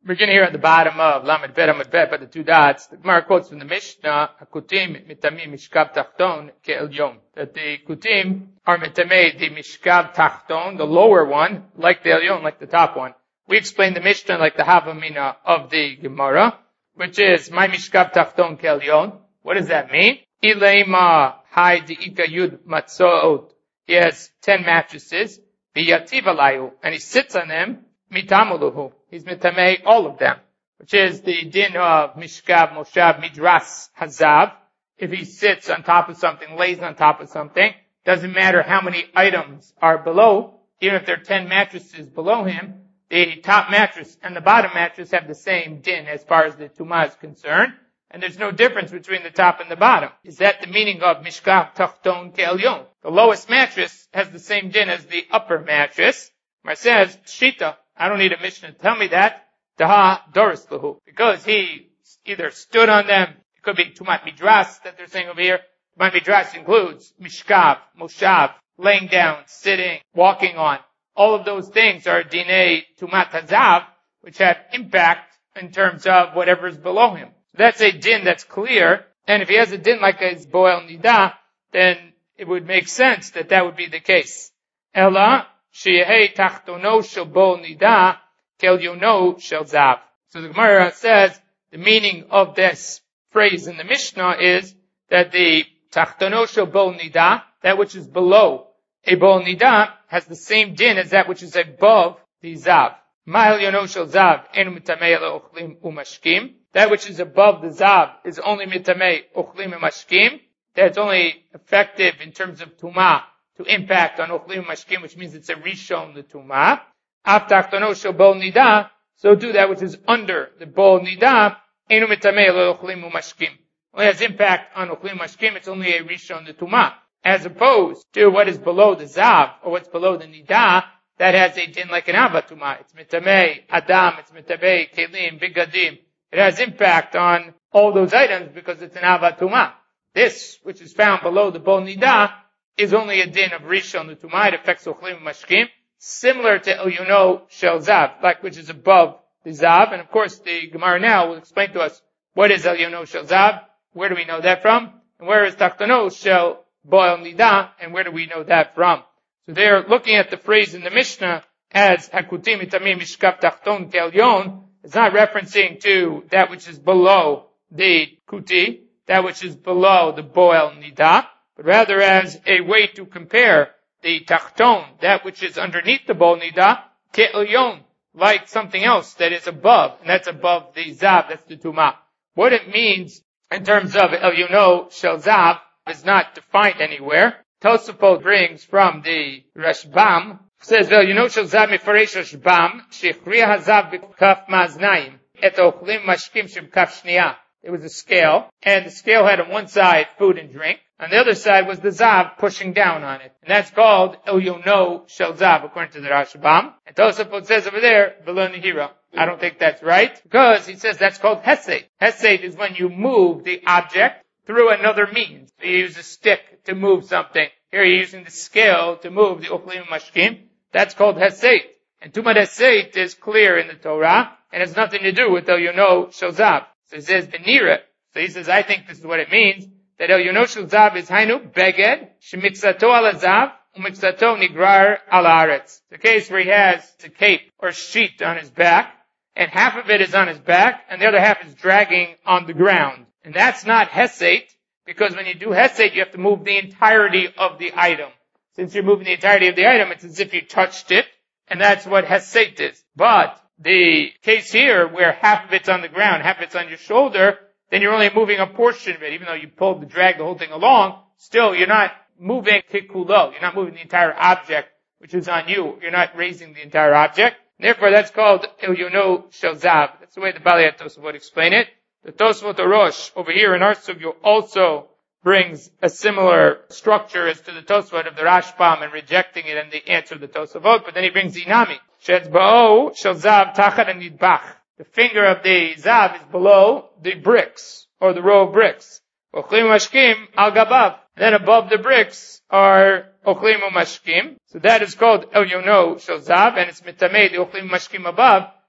Begin here at the bottom of Lamed Bet Amud Bet by the two dots. The Gemara quotes from the Mishnah, "Hakutim mitamim mishkav tachton ke'elyon." That the kutim are mitamei the mishkav tachton, the lower one, like the elyon, like the top one. We explain the Mishnah like the Havamina of the Gemara, which is my mishkav tachton ke'elyon. What does that mean? Ileima hai di'ika yud matzoot. He has 10 mattresses. V'yativ alayu, and he sits on them. Mitamuluhu. He's mitamei all of them, which is the din of mishkav, moshav, midras, hazav. If he sits on top of something, lays on top of something, doesn't matter how many items are below, even if there are 10 mattresses below him, the top mattress and the bottom mattress have the same din as far as the tumah is concerned, and there's no difference between the top and the bottom. Is that the meaning of mishkav tachton ke'elyon? The lowest mattress has the same din as the upper mattress. Mar says, shita, I don't need a Mishnah to tell me that. Daha doris lahu. Because he either stood on them, it could be tumat midras that they're saying over here. Tumat midras includes mishkav, moshav, laying down, sitting, walking on. All of those things are dinei tumat hazav, which have impact in terms of whatever is below him. So that's a din that's clear. And if he has a din like a boel nida, then it would make sense that that would be the case. Ella, Shehei tachtono shel bol nida kelyono shel zav. So the Gemara says the meaning of this phrase in the Mishnah is that the tachtono shel bol nida, that which is below a bol nida, has the same din as that which is above the zav. Ma'el yono shel zav enu mitamei le'ochlim umashkim. That which is above the zav is only mitamei ochlim umashkim. That's only effective in terms of tumah, to impact on ochlim mashkim, which means it's a rishon the tumah. Af tachtono shel bol nida, so do that which is under the bol nida, enu mitamei le'ochlim mashkim. Only has impact on ochlim mashkim, it's only a rishon the tumah. As opposed to what is below the zav, or what's below the nida, that has a din like an avatuma. It's mitamei adam, it's mitamei kelim, bigadim. It has impact on all those items because it's an avatuma. This, which is found below the bol nida, is only a din of rishon the tumah. It affects ochlim mashkim, similar to elyono shel zav, like which is above the zav. And of course, the Gemara now will explain to us what is elyono shel zav. Where do we know that from? And where is tachtono shel boel nida? And where do we know that from? So they're looking at the phrase in the Mishnah as hakutim itamim mishkav tachton ke'elyon. It's not referencing to that which is below the kuti, that which is below the boel nida, but rather as a way to compare the tachton, that which is underneath the bol nida, ke'elyon, like something else that is above, and that's above the zav, that's the tumah. What it means in terms of elyono shel zav is not defined anywhere. Tosafot brings from the Rashbam, says elyono shel zav mifaresh Rashbam, shechriya hazav b'kaf maznayim, et ochlim mashkim sheb'kaf shniya. It was a scale, and the scale had on one side food and drink, on the other side was the zav pushing down on it. And that's called elyono shel zav, according to the Rashbam. And Tosafot says over there, v'lo nihira. I don't think that's right, because he says that's called hesed. Hesed is when you move the object through another means. So you use a stick to move something. Here you're using the scale to move the ochlim mashkim. That's called hesed. And tumat hesed is clear in the Torah, and has nothing to do with elyono shel zav. So he says, Benira. So he says, I think this is what it means, that elyono shel zav is hainu beged, shemiksato ala zav, umiksato nigrar ala aretz. The case where he has a cape or sheet on his back, and half of it is on his back, and the other half is dragging on the ground. And that's not hesed, because when you do hesed, you have to move the entirety of the item. Since you're moving the entirety of the item, it's as if you touched it, and that's what hesed is. But the case here, where half of it's on the ground, half of it's on your shoulder, then you're only moving a portion of it. Even though you drag the whole thing along, still you're not moving kikulo. You're not moving the entire object, which is on you. You're not raising the entire object. Therefore, that's called elyono shel zav. That's the way the Balei HaTosafot would explain it. The Tosafot Rosh over here in our sugya also brings a similar structure as to the Tosafot of the Rashbam and rejecting it and the answer of the Tosafot. But then he brings Inami. Shetzba'o shel zav tachat nidbach. The finger of the zav is below the bricks, or the row of bricks. Ochlim mashkim al gabav. Then above the bricks are ochlim mashkim. So that is called elyono shel zav, and it's mitamei the ochlim mashkim above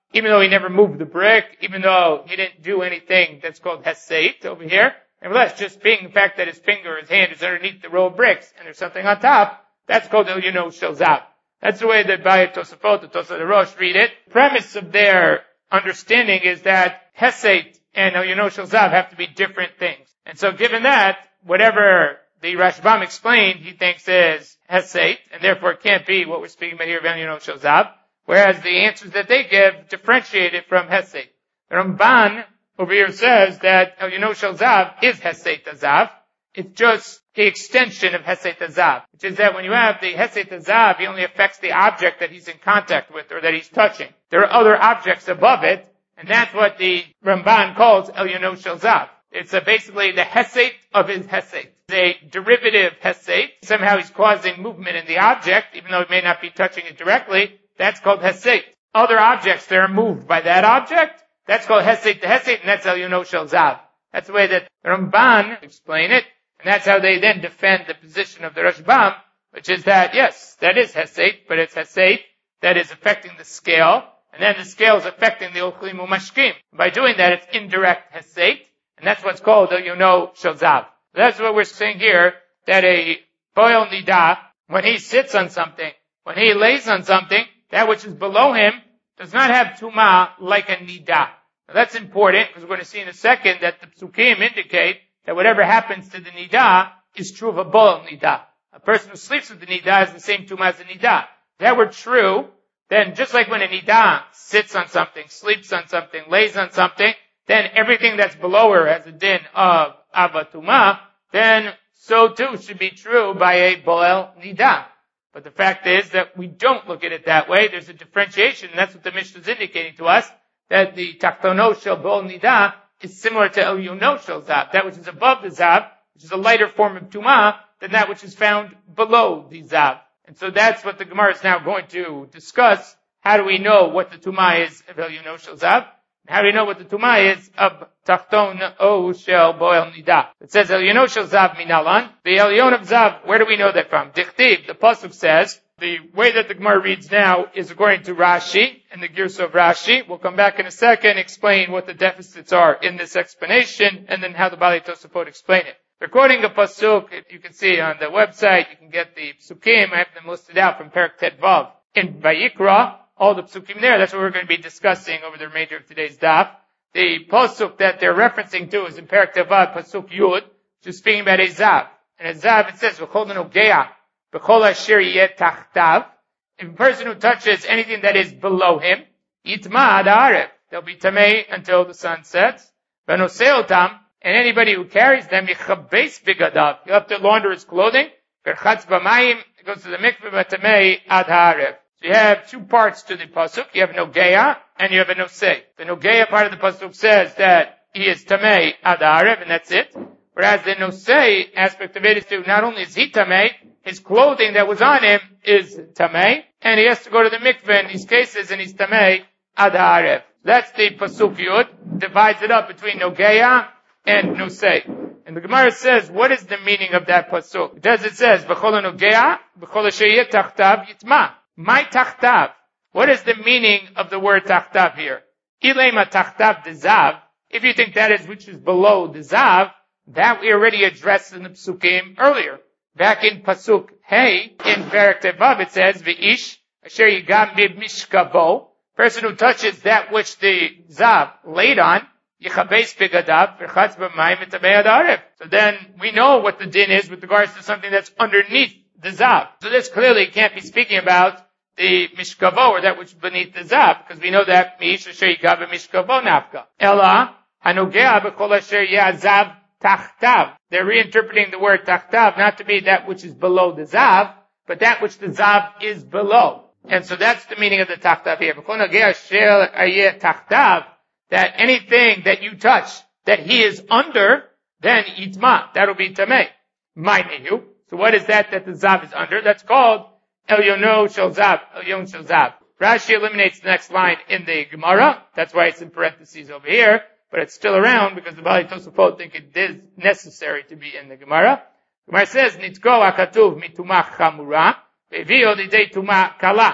even though he never moved the brick, even though he didn't do anything that's called heseit over here. Nevertheless, just being the fact that his finger or his hand is underneath the row of bricks and there's something on top, that's called Elyono Shel Zav. That's the way that Bayit Tosafot, the Tosafot Rosh read it. The premise of their understanding is that heseit and Elyono Shel Zav have to be different things. And so given that, whatever the Rashbam explained, he thinks is heseit, and therefore it can't be what we're speaking about here of Elyono Shel Zav, whereas the answers that they give differentiate it from heseit. The Ramban over here says that Elyono Shel Zav is heseit Zav. It's just the extension of heseit Zav, which is that when you have the heseit Zav, he only affects the object that he's in contact with or that he's touching. There are other objects above it, and that's what the Ramban calls Elyono Shel Zav. It's basically the heseit of his heseit. It's a derivative heseit. Somehow he's causing movement in the object, even though he may not be touching it directly. That's called heseit. Other objects that are moved by that object, that's called heseit to heseit, and that's Elyono Shel Zav. That's the way that the Ramban explain it, and that's how they then defend the position of the Rashbam, which is that, yes, that is heseit, but it's heseit that is affecting the scale, and then the scale is affecting the ochlim umashkim. By doing that, it's indirect heseit, and that's what's called Elyono Shel Zav. That's what we're saying here, that a boil nida, when he sits on something, when he lays on something, that which is below him does not have tumah like a nida. Now that's important, because we're going to see in a second that the psukim indicate that whatever happens to the nida is true of a boil nida. A person who sleeps with the nida has the same tumah as the nida. If that were true, then just like when a nida sits on something, sleeps on something, lays on something, then everything that's below her has a din of avatuma, then so too should be true by a boel nida. But the fact is that we don't look at it that way. There's a differentiation, and that's what the Mishnah is indicating to us, that the tachtono shel boel nida is similar to elyono shel zav, that which is above the zav, which is a lighter form of tumah than that which is found below the zav. And so that's what the Gemara is now going to discuss. How do we know what the tumah is of elyono shel zav? How do we know what the tumah is of tachton o shel boel nida? It says elyono shel zav minalan. The elyon of zav, where do we know that from? Dichtiv, the pasuk says, the way that the Gemara reads now is according to Rashi, and the Girsa of Rashi. We'll come back in a second, explain what the deficits are in this explanation, and then how the Bali Tosafot explain it. According to pasuk, you can see on the website, you can get the psukim, I have them listed out from Perek Tet Vav in Vayikra, all the psukim there. That's what we're going to be discussing over the remainder of today's daf. The pasuk that they're referencing to is in Perek Tet Vav, pasuk Yud, which is speaking about a zav. And a zav, it says, V'chol nogea, v'chol asher yeh tachtav. If a person who touches anything that is below him, yitma ad ha'arev, they'll be tamei until the sun sets. V'nosei otam, and anybody who carries them, yichabes bigadav, he'll have to launder his clothing. V'chatz b'mayim, it goes to the mikveh v'tamei ad ha'arev. So you have two parts to the pasuk. You have nogeya and you have a nosei. The nogeya part of the pasuk says that he is tamei ad ha'arev, and that's it. Whereas the nosei aspect of it is to not only is he tamei, his clothing that was on him is tamei, and he has to go to the mikveh in these cases, and he's tamei ad ha'arev. That's the pasuk Yud, divides it up between nogeya and nosei. And the Gemara says, what is the meaning of that pasuk? It says, v'chol nogeya, v'chol asher yeh tachtav yitma. My tachtav. What is the meaning of the word tachtav here? Ilema tachtav de zav. If you think that is which is below the zav, that we already addressed in the psukim earlier. Back in pasuk hey, in Perek Tet Vav, it says, v'ish asher yigam mishkavo. Person who touches that which the zav laid on, yichabes bigadav, v'chatz b'mayim v'tamei ad ha'arev. So then we know what the din is with regards to something that's underneath the zav. So this clearly can't be speaking about the mishkavo, or that which is beneath the zav, because we know that mish asher yigav mishkavo nafka. Ela hanogea b'chol asher yazav tachtav. They're reinterpreting the word tachtav not to be that which is below the zav, but that which the zav is below. And so that's the meaning of the tachtav here. B'chol nogea shel ayeh tachtav, that anything that you touch that he is under, then yitma, that'll be tamei. Ma'nehu. So what is that the zav is under? That's called elyono shel zav, elyon shel zav. Rashi eliminates the next line in the Gemara. That's why it's in parentheses over here, but it's still around because the Bali Tosafot think it is necessary to be in the Gemara. The Gemara says, Nitko akatuv mitumah chamura, vevio lidei tumah kala.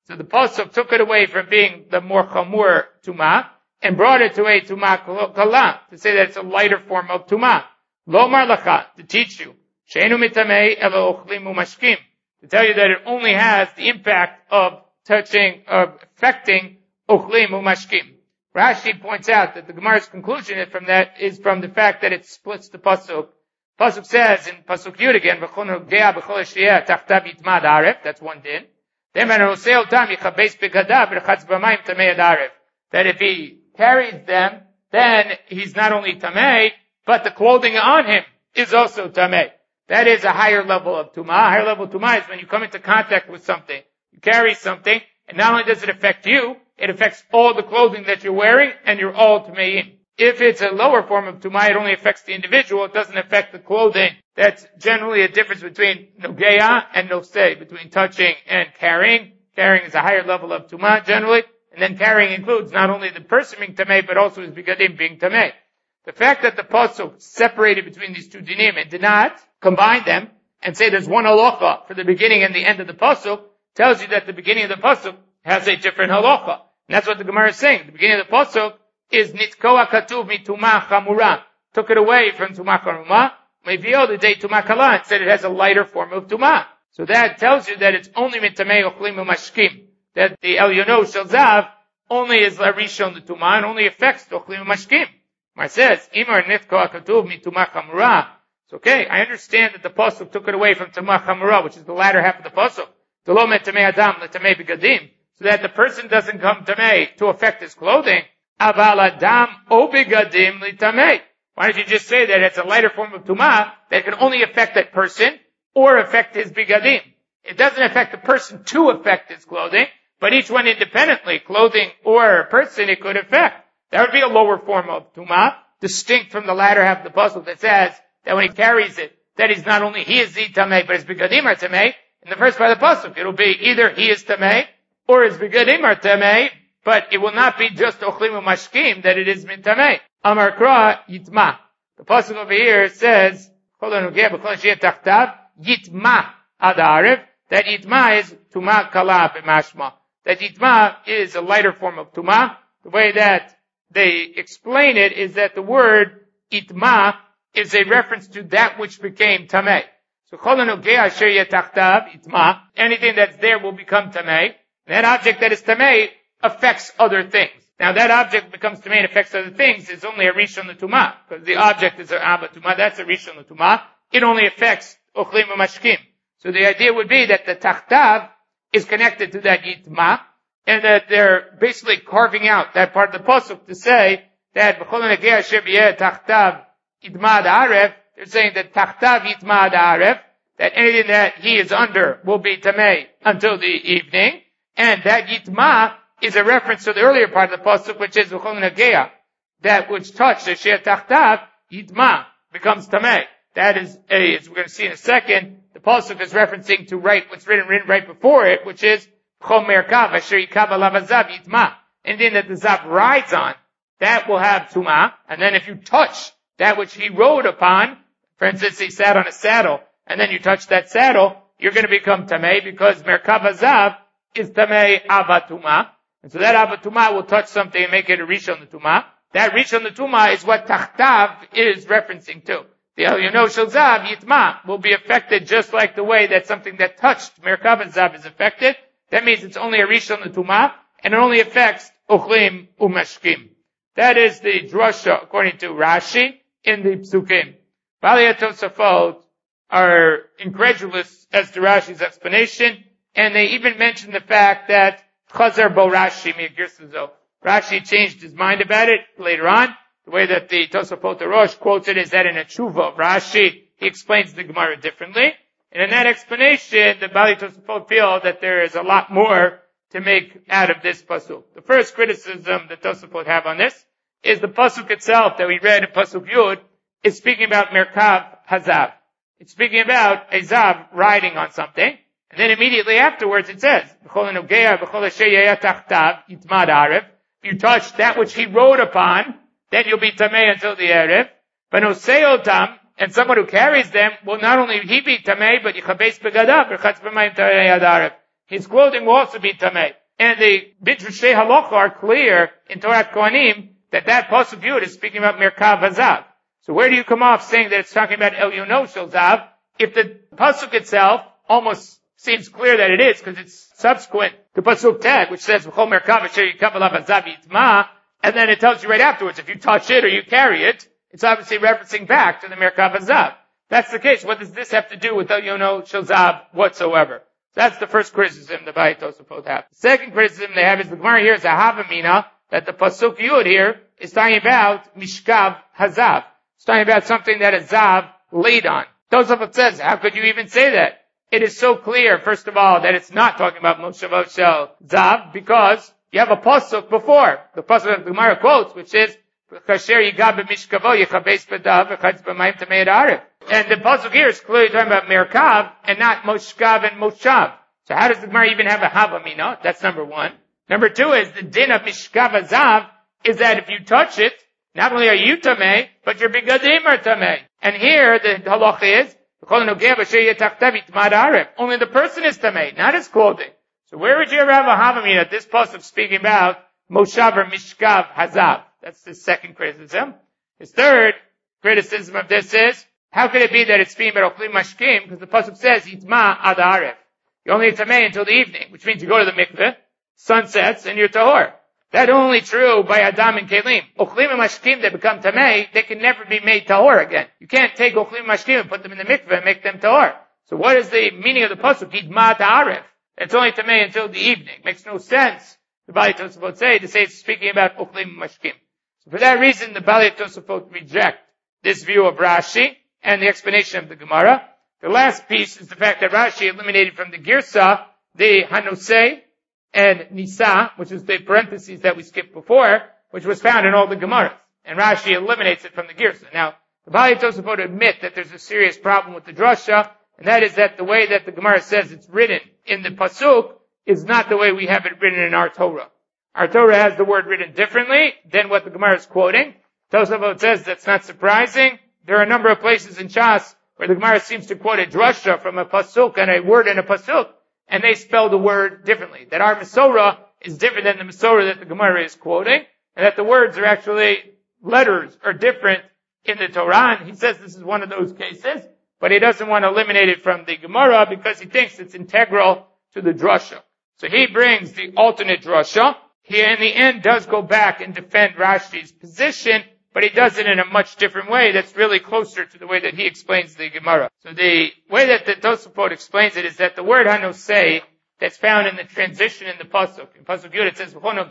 So the pasuk took it away from being the more chamur tumah and brought it to a tumah kala, to say that it's a lighter form of tumah. Lomar lacha, to teach you, she'enu mitamei elo ochlim umashkim, to tell you that it only has the impact of touching, of affecting ochlim umashkim. Rashi points out that the Gemara's conclusion is from the fact that it splits the pasuk. Pasuk says in pasuk Yud again, that's one din. That if he carries them, then he's not only tamei, but the clothing on him is also tamei. That is a higher level of tumah. A higher level of tumah is when you come into contact with something. You carry something, and not only does it affect you, it affects all the clothing that you're wearing, and you're all tameim. If it's a lower form of tumah, it only affects the individual, it doesn't affect the clothing. That's generally a difference between nogeya and nosei, between touching and carrying. Carrying is a higher level of tumah generally, and then carrying includes not only the person being tamei, but also his bigadim being tamei. The fact that the pasuk separated between these two dinim and did not combine them and say there's one halacha for the beginning and the end of the pasuk tells you that the beginning of the pasuk has a different halacha. And that's what the Gemara is saying. The beginning of the pasuk is nitkoa katuv mitumah chamura. Took it away from tumah chamura. Mevio the day tumah kala and said it has a lighter form of tumah. So that tells you that it's only mitamei ochlim umashkim. That the elyono shalzav only is a rishon the tumah and only affects the ochlim umashkim. Mar says, Imar nitkoa katuv mitumah chamura. It's okay. I understand that the pasuk took it away from tumah chamura, which is the latter half of the pasuk. Delo metamei adam letamei bigadim. So that the person doesn't come tamei to affect his clothing. Aval adam o bigadim litamei. Why don't you just say that it's a lighter form of tumah that can only affect that person or affect his bigadim? It doesn't affect the person to affect his clothing, but each one independently, clothing or person, it could affect. That would be a lower form of tumah, distinct from the latter half of the pasuk that says that when he carries it, that he's not only he is the tamei, but his bigadim are tamei. In the first part of the pasuk, it'll be either he is tamei or his bigadim are tamei, but it will not be just ochlim umashkim that it is min tamei. Amar kra yitma. The pasuk over here says yitma adarev. That yitma is tumah kala b'mashma. That yitma is a lighter form of tumah. The way that they explain it is that the word yitma is a reference to that which became tamei. So anything that's there will become tamei. That object that is tamei affects other things. Now that object becomes tamei and affects other things is only a rishon l'tumah, because the object is an abba tumah. That's a rishon l'tumah. It only affects ochlim umashkim. So the idea would be that the tachtav is connected to that yitma, and that they're basically carving out that part of the pasuk to say that tachtav yitma arev. They're saying that tachtav yitma arev, that anything that he is under will be tamei until the evening, and that yitma is a reference to the earlier part of the pasuk, which is that which touched the shir tachtav yitma becomes tamei. That is as we're going to see in a second, the pasuk is referencing to what's written right before it, which is chomer kav asher yikav alav hazav yitma. Anything that the zav rides on, that will have tumah. And then if you touch that which he rode upon, for instance, he sat on a saddle, and then you touch that saddle, you're going to become tamei because merkav hazav is tamei avatuma. And so that avatuma will touch something and make it a rishon l'tumah. That rishon l'tumah is what tachtav is referencing to. The elyono shel zav yitma will be affected just like the way that something that touched merkav zav is affected. That means it's only a rishon l'tumah, and it only affects ochlim umashkim. That is the drasha according to Rashi in the psukim. Balei Tosafot are incredulous as to Rashi's explanation, and they even mention the fact that Chazer bo Rashi mi'girsazo. Rashi changed his mind about it later on. The way that the Tosafot Rosh quotes it is that in a tshuva of Rashi, he explains the Gemara differently. And in that explanation, the Balei Tosafot feel that there is a lot more to make out of this pasuk. The first criticism that Tosafot have on this is the pasuk itself that we read in pasuk Yud is speaking about merkav hazav. It's speaking about a zav riding on something. And then immediately afterwards it says, if you touch that which he rode upon, then you'll be tamei until the erev. But oseotam, and someone who carries them, will not only he be tamei, but yichabes begadav, his clothing will also be tamei. And the Midrashei Halacha are clear in Torah Kohanim that pasuk Yud is speaking about Merkav Hazav. So where do you come off saying that it's talking about Elyono Shel Zav if the pasuk itself almost seems clear that it is because it's subsequent to pasuk Tet, which says V'chol Merkav Asher Yikav Alav Hazav Yitma, and then it tells you right afterwards if you touch it or you carry it, it's obviously referencing back to the Merkav Hazav. That's the case. What does this have to do with Elyono Shel Zav whatsoever? That's the first criticism the Beit Tosafot have. The second criticism they have is the Gemara here is a Havamina that the pasuk Yud here is talking about Mishkav Hazav. It's talking about something that a Zav laid on. Tosafot says, how could you even say that? It is so clear, first of all, that it's not talking about Moshavot Shel Zav because you have a pasuk before. The pasuk that the Gemara quotes, which is, Kasher Yigab Mishkavo Yechabes Pedav V'chadz B'mayim Tamei Arif. And the pasuk here is clearly talking about Merkav and not Moshkav and Moshav. So how does the Gemara even have a Havamina? That's number one. Number two is the din of Mishkav Hazav is that if you touch it, not only are you tamei, but your bigadim are tamei. And here the halacha is only the person is tamei, not his clothing. So where would you ever have a Havamina? This pasuk speaking about Moshav or Mishkav Hazav. That's the second criticism. His third criticism of this is, how could it be that it's speaking about Ochlim Mashkim? Because the pasuk says, Yitma ad Aref. You're only tamei until the evening, which means you go to the mikveh, sun sets, and you're tahor. That's only true by Adam and Kelim. Ochlim and Mashkim that become tamei, they can never be made tahor again. You can't take Ochlim and Mashkim and put them in the mikveh and make them tahor. So what is the meaning of the pasuk? Yitma ad Aref. It's only tamei until the evening. Makes no sense, the Bali Tosafot say, to say it's speaking about Ochlim and Mashkim. So for that reason, the Bali Tosafot reject this view of Rashi and the explanation of the Gemara. The last piece is the fact that Rashi eliminated from the Girsa the Hanosei and Nisa, which is the parentheses that we skipped before, which was found in all the Gemaras. And Rashi eliminates it from the Girsa. Now, the Bali Tosafot admit that there's a serious problem with the drasha, and that is that the way that the Gemara says it's written in the Pasuk is not the way we have it written in our Torah. Our Torah has the word written differently than what the Gemara is quoting. Tosafot says that's not surprising. There are a number of places in Shas where the Gemara seems to quote a drasha from a pasuk and a word in a pasuk, and they spell the word differently. That our Masorah is different than the Masorah that the Gemara is quoting, and that the words are actually, letters are different in the Torah, and he says this is one of those cases, but he doesn't want to eliminate it from the Gemara because he thinks it's integral to the drasha. So he brings the alternate drasha. He in the end does go back and defend Rashi's position, but he does it in a much different way that's really closer to the way that he explains the Gemara. So the way that the Tosafot explains it is that the word hanosei that's found in the transition in the Pasuk. In Pasuk Yud it says,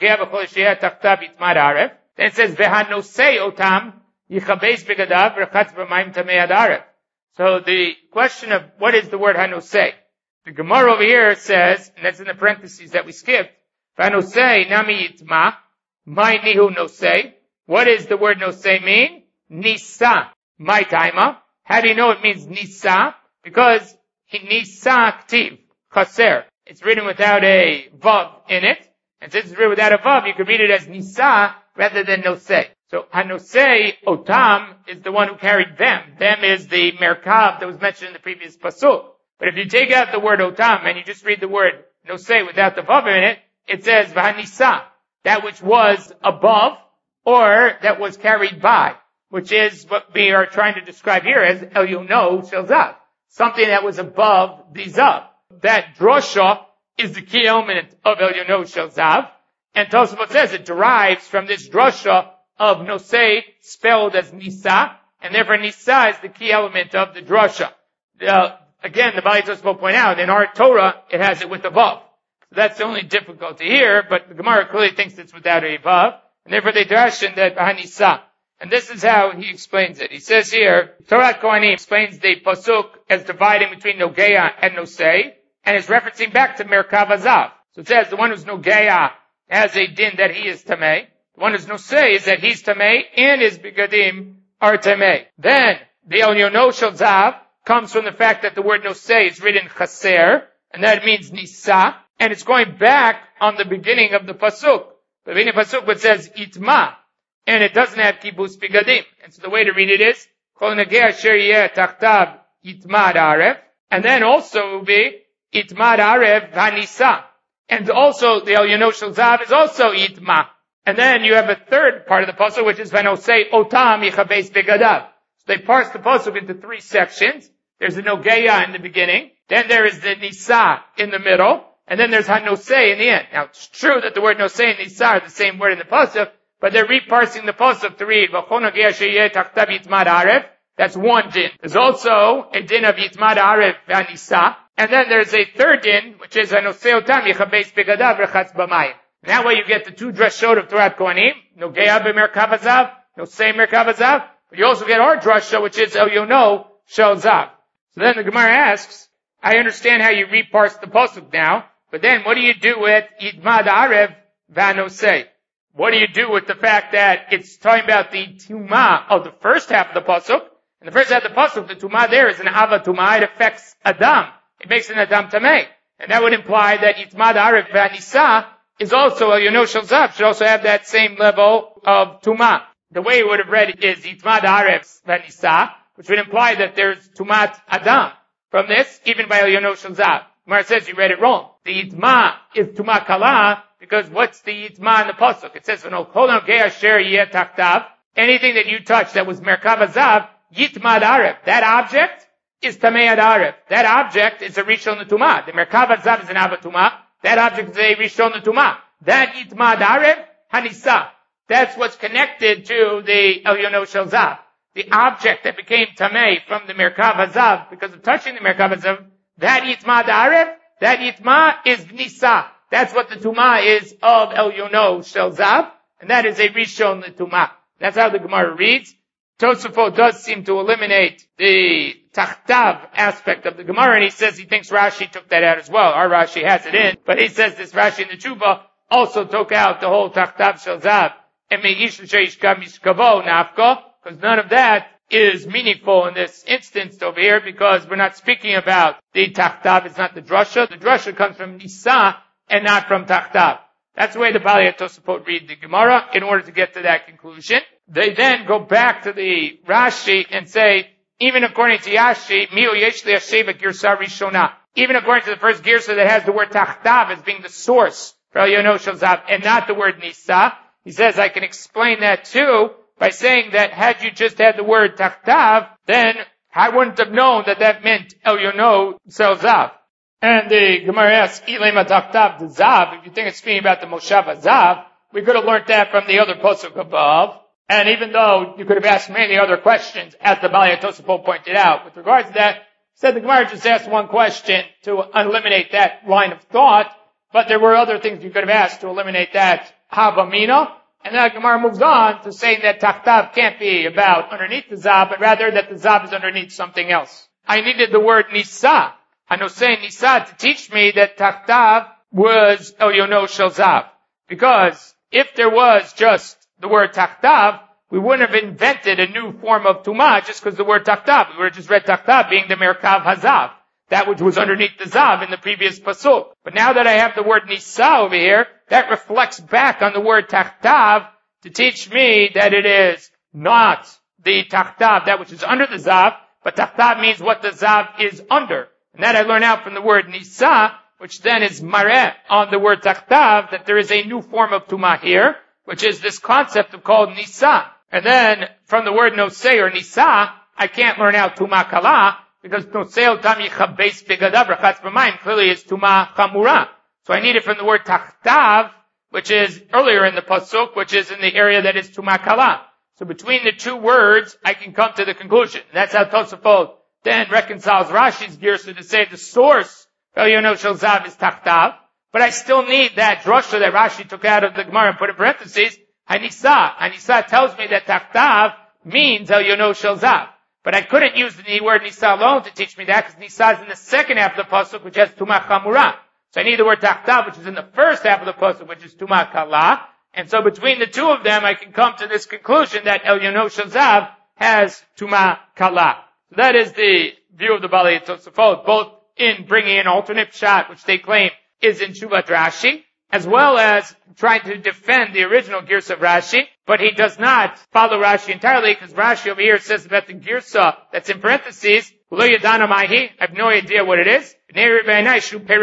then it says, V'hanosei otam yichabes begadav v'chatz b'mayim tamei adaref. So the question of what is the word hanosei? The Gemara over here says, and that's in the parentheses that we skipped, V'hanosei nami yitma, mai nihu nosei. What does the word nosei mean? Nisa. My taima. How do you know it means nisa? Because nisa ktiv. Chaser. It's written without a vav in it. And since it's written without a vav, you can read it as nisa rather than nosei. So hanosei otam is the one who carried them. Them is the merkav that was mentioned in the previous pasuk. But if you take out the word otam and you just read the word nosei without the vav in it, it says v'hanisa. That which was above, or that was carried by, which is what we are trying to describe here as Elyono Shel Zav. Something that was above the Zav. That drasha is the key element of Elyono Shel Zav. And Tosafot says it derives from this drasha of Nosei spelled as Nisa, and therefore Nisa is the key element of the drasha. Again, the Bali Tosafot point out, in our Torah, it has it with a vav. So that's the only difficulty here, but the Gemara clearly thinks it's without a vav. And therefore they darshan that Hanisa. And this is how he explains it. He says here, Torah Kohanim explains the pasuk as dividing between Nogeya and Nosei, and is referencing back to Merkav Hazav. So it says the one who's Nogeya has a din that he is Tamei. The one who's Nosei is that he's Tamei and his bigadim are Tamei. Then the Elyono Shel Zav comes from the fact that the word Nosei is written Chaser, and that means Nisa, and it's going back on the beginning of the pasuk. The beginning of the pasuk which says Itma, and it doesn't have kibus bigadim. And so the way to read it is Kol Nageh Asher Yeh Tachtav Itma Aref, and then also it will be Itma Arev Vanisa. And also the Elyono Shel Zav is also Itma. And then you have a third part of the pasuk, which is Vanosei Otam Yichabeis Begadav. So they parse the pasuk into three sections. There's the Nogeya in the beginning, then there is the Nisa in the middle, and then there's Hanosei in the end. Now it's true that the word Nosei and Nisa are the same word in the pasuk, but they're reparsing the pasuk to read V'cho Nogeya Sheyeh Tachtav Yitmad Arev. That's one din. There's also a din of Yitmad Arev Vanisa, and then there's a third din, which is Hanosei Otam Yichabeis Begadav Rechatz B'mayim. That way you get the two drashot of Torah Kohanim, Nogeya b'Merkav Hazav, Nosei Merkav Hazav, but you also get our drasha, which is Elyono Shel Zav. So then the Gemara asks, I understand how you reparse the pasuk now, but then what do you do with Yitmad Arev Vanosei? What do you do with the fact that it's talking about the Tumah of the first half of the pasuk? In the first half of the pasuk, the Tumah there is an Ava Tumah, it affects Adam. It makes an Adam Tameh. And that would imply that Yitmad Arev Vanisa is also Elyono Shel Zav, should also have that same level of Tumah. The way it would have read it is Yitmad Arev Vanisa, which would imply that there's Tumat Adam from this, even by Elyono Shel Zav. Gemara says you read it wrong. The Yitma is Tumah Kala, because what's the Yitma in the pasuk? It says, anything that you touch that was Merkav Hazav, Yitmad Arev. That object is Tamei Arev. That object is a Rishon Tumah. The Merkav Hazav is an Ava Tumah. That object is a Rishon Tumah. That Yitmad Arev, Hanisa. That's what's connected to the Elyono Shel Zav. The object that became Tamei from the Merkav Hazav, because of touching the Merkav Hazav, that Yitmad Arev, that Yitma is Nisa. That's what the Tumah is of Elyono Shel Zav, and that is a Rishon Tumah. That's how the Gemara reads. Tosafot does seem to eliminate the Tachtav aspect of the Gemara, and he says he thinks Rashi took that out as well. Our Rashi has it in, but he says this Rashi in the Tshuva also took out the whole Tachtav Shel Zav, and Me'ish Sheishka Mishkavo Nafka, because none of that is meaningful in this instance over here, because we're not speaking about the Tachtav, it's not the Drasha. The Drasha comes from Nisa and not from Tachtav. That's the way the Bali Tosafot read the Gemara in order to get to that conclusion. They then go back to the Rashi and say, even according to Yashi, Miu Yesh Li'asheva Girsa Rishona. Even according to the first Girsa that has the word Tachtav as being the source for Elyono Shel Zav and not the word Nisa, he says I can explain that too by saying that had you just had the word Tachtav, then I wouldn't have known that that meant Elyono Shel Zav. And the Gemara asks, Ilema Tachtav the Zav, if you think it's speaking about the Moshav Zav, we could have learned that from the other pasuk above. And even though you could have asked many other questions, as the Bali Tosafot pointed out, with regards to that, said the Gemara just asked one question to eliminate that line of thought, but there were other things you could have asked to eliminate that Havamina. And then the Gemara moves on to saying that Tachtav can't be about underneath the Zav, but rather that the Zav is underneath something else. I needed the word Nisa. I know saying Nisa to teach me that Tachtav was Elyono Shel Zav. Because if there was just the word Tachtav, we wouldn't have invented a new form of Tumah just because the word Tachtav. We would have just read Tachtav being the Merkav Hazav, that which was underneath the Zav in the previous pasuk. But now that I have the word Nisa over here, that reflects back on the word Tachtav to teach me that it is not the Tachtav, that which is under the Zav, but Tachtav means what the Zav is under. And that I learn out from the word Nisa, which then is Mareh on the word Tachtav, that there is a new form of Tumah here, which is this concept of called Nisa. And then from the word Nosei or Nisa, I can't learn out Tumah Kala, because Nosei Otam Yichabeis Begadav Rechatz B'mayim clearly is Tumah Chamura. So I need it from the word Tachtav, which is earlier in the pasuk, which is in the area that is Tumah Kala. So between the two words, I can come to the conclusion. And that's how Tosafot then reconciles Rashi's Girsa to say the source for Elyono Shel Zav is Tachtav, but I still need that drasha that Rashi took out of the Gemara and put in parentheses, Hanisa. Hanisa tells me that Tachtav means Elyono Shel Zav. But I couldn't use the word Nisa alone to teach me that, because Nisa is in the second half of the pasuk, which has Tumah Chamura. So I need the word Tachtav, which is in the first half of the pasuk, which is Tumah Kala. And so between the two of them, I can come to this conclusion that Elyono Shel Zav has Tumah Kala. So that is the view of the Bali Tosafot, both in bringing an alternate shot, which they claim is in Shuvat Rashi, as well as trying to defend the original Girsa of Rashi, but he does not follow Rashi entirely, because Rashi over here says about the Girsa that's in parentheses, Lo yadana mahi, I have no idea what it is. And I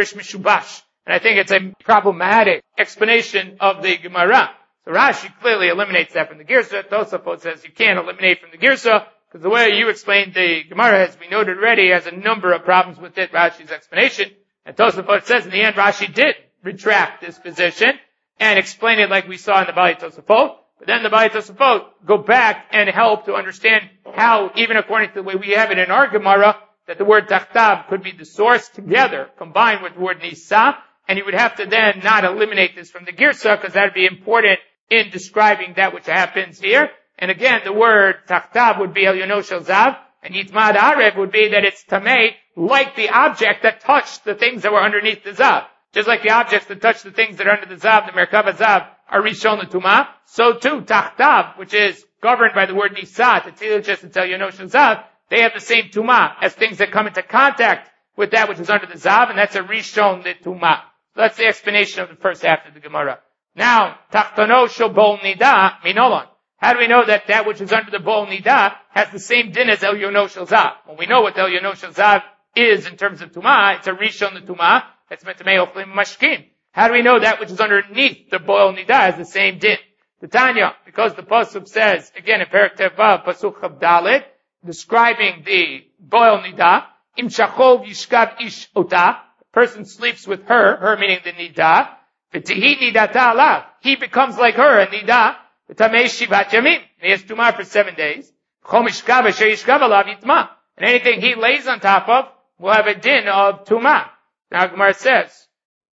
think it's a problematic explanation of the Gemara. So Rashi clearly eliminates that from the Girsa. Tosafot says you can't eliminate from the Girsa, because the way you explained the Gemara, as we noted already, has a number of problems with it, Rashi's explanation. And Tosafot says in the end Rashi did retract this position and explain it like we saw in the Bali Tosafot. But then the Bali Tosafot go back and help to understand how, even according to the way we have it in our Gemara, that the word tachtav could be the source together, combined with the word nisa, and you would have to then not eliminate this from the Girsa, because that would be important in describing that which happens here. And again, the word tachtav would be elyono shel zav, and yitmad arev would be that it's tamei, like the object that touched the things that were underneath the zav. Just like the objects that touch the things that are under the zav, the merkava zav, are rishon l'tumah, so too tachtav, which is governed by the word nisa, tetziluches and elyono shel zav, they have the same tumah as things that come into contact with that which is under the zav, and that's a rishon l'tumah. So that's the explanation of the first half of the Gemara. Now, tachtono shel bol nida minolon. How do we know that that which is under the bol nida has the same din as elyono shel zav? Well, we know what elyono shel zav is in terms of tumah. It's a rishon l'tumah. That's metamei oflim mashkin. How do we know that which is underneath the bol nida has the same din? The Tanya, because the pasuk says again in Perek Tevav, pasuk Chav Dalet, describing the bol nida, im shachov yishkav ish ota. Person sleeps with her meaning the nida. V'tihi nidata alav. He becomes like her, a nida. V'tamei shivat yamim. He has tumah for 7 days. Chom yishkav asher yishkav alav yitma. And anything he lays on top of will have a din of tumah. Now Gemara says,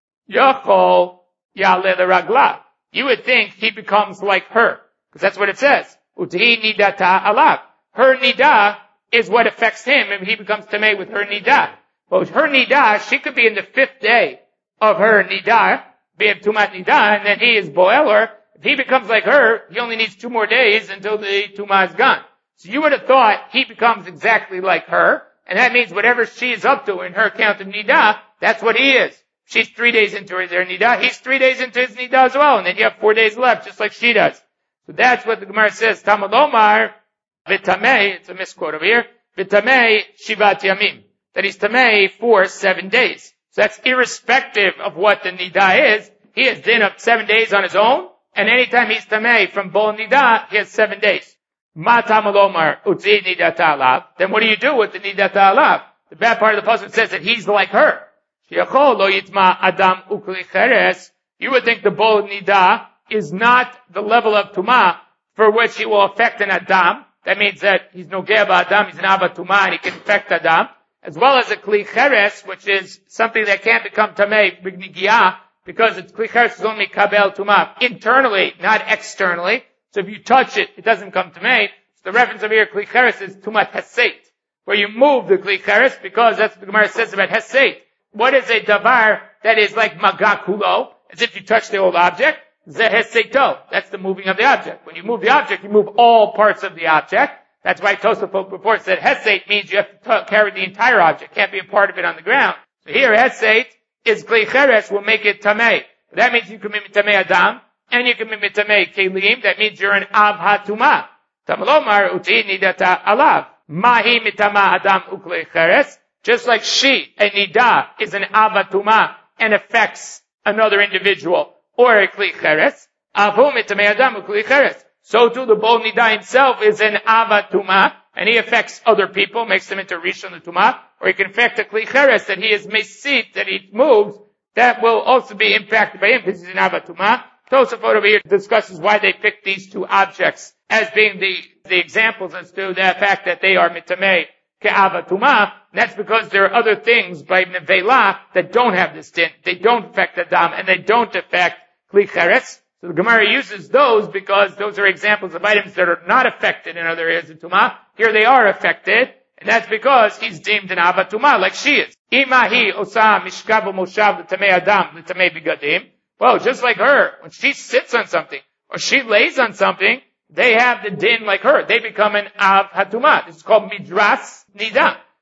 Yochol yale l'ragla. You would think he becomes like her, because that's what it says. Utihi nidata alav. Her nida is what affects him, and he becomes tamei with her nida. But her nida, she could be in the 5th day of her nida, be of tumat nida, and then he is boeler. If he becomes like her, he only needs 2 more days until the tumah is gone. So you would have thought he becomes exactly like her, and that means whatever she is up to in her count of nida, that's what he is. She's 3 days into her nida, he's 3 days into his nida as well, and then you have 4 days left, just like she does. So that's what the Gemara says, Tamalomar, v'tamei, it's a misquote over here, v'tamei shivat yamim. That he's tamei for 7 days. So that's irrespective of what the nida is. He has din of 7 days on his own, and anytime he's tamei from bol nida, he has 7 days. Ma tamalomar utzi nidata alav. Then what do you do with the nidata alav? The bad part of the pasuk says that he's like her. Shiachol lo yitma adam ukli cheres. You would think the bol nida is not the level of tumah for which he will affect an adam. That means that he's no geba adam, he's an ava tumah, and he can affect adam. As well as a kli cheres, which is something that can't become tamei b'gnigiyah, because it's kli cheres is only kabel tumah internally, not externally. So if you touch it, it doesn't come tamei. So the reference over here, kli cheres, is tumat heseit, where you move the kli cheres, because that's what the Gemara says about heseit. What is a davar that is like magakulo, as if you touch the old object? Ze heseito. That's the moving of the object. When you move the object, you move all parts of the object. That's why Tosafot before said heseit means you have to carry the entire object. Can't be a part of it on the ground. So here heseit is kli cheres will make it tamei. That means you can be tamei adam, and you can be tamei kelim. That means you're an av hatumah. Tamalomar uti nidata alav. Mahi mitama adam ukli cheres. Just like she, a nida, is an av hatumah and affects another individual or a kli cheres. Avu mitamei adam ukli cheres. So too, the bol nida himself is an ava tumah, and he affects other people, makes them into rishon tumah, or he can affect a kli cheres that he is mesit, that he moves, that will also be impacted by him because he's an ava tumah. Tosafot over here discusses why they picked these 2 objects as being the examples as to the fact that they are mitamei ke'ava tumah. That's because there are other things by nevela that don't have this din. They don't affect adam, and they don't affect kli cheres. So the Gemara uses those because those are examples of items that are not affected in other areas of Tumah. Here they are affected, and that's because he's deemed an Ava Tumah, like she is. Imahi osa mishkav moshav l'tamei adam l'tamei bigadim. Well, just like her, when she sits on something, or she lays on something, they have the din like her. They become an Av Hatumah. This is called Midras Nida.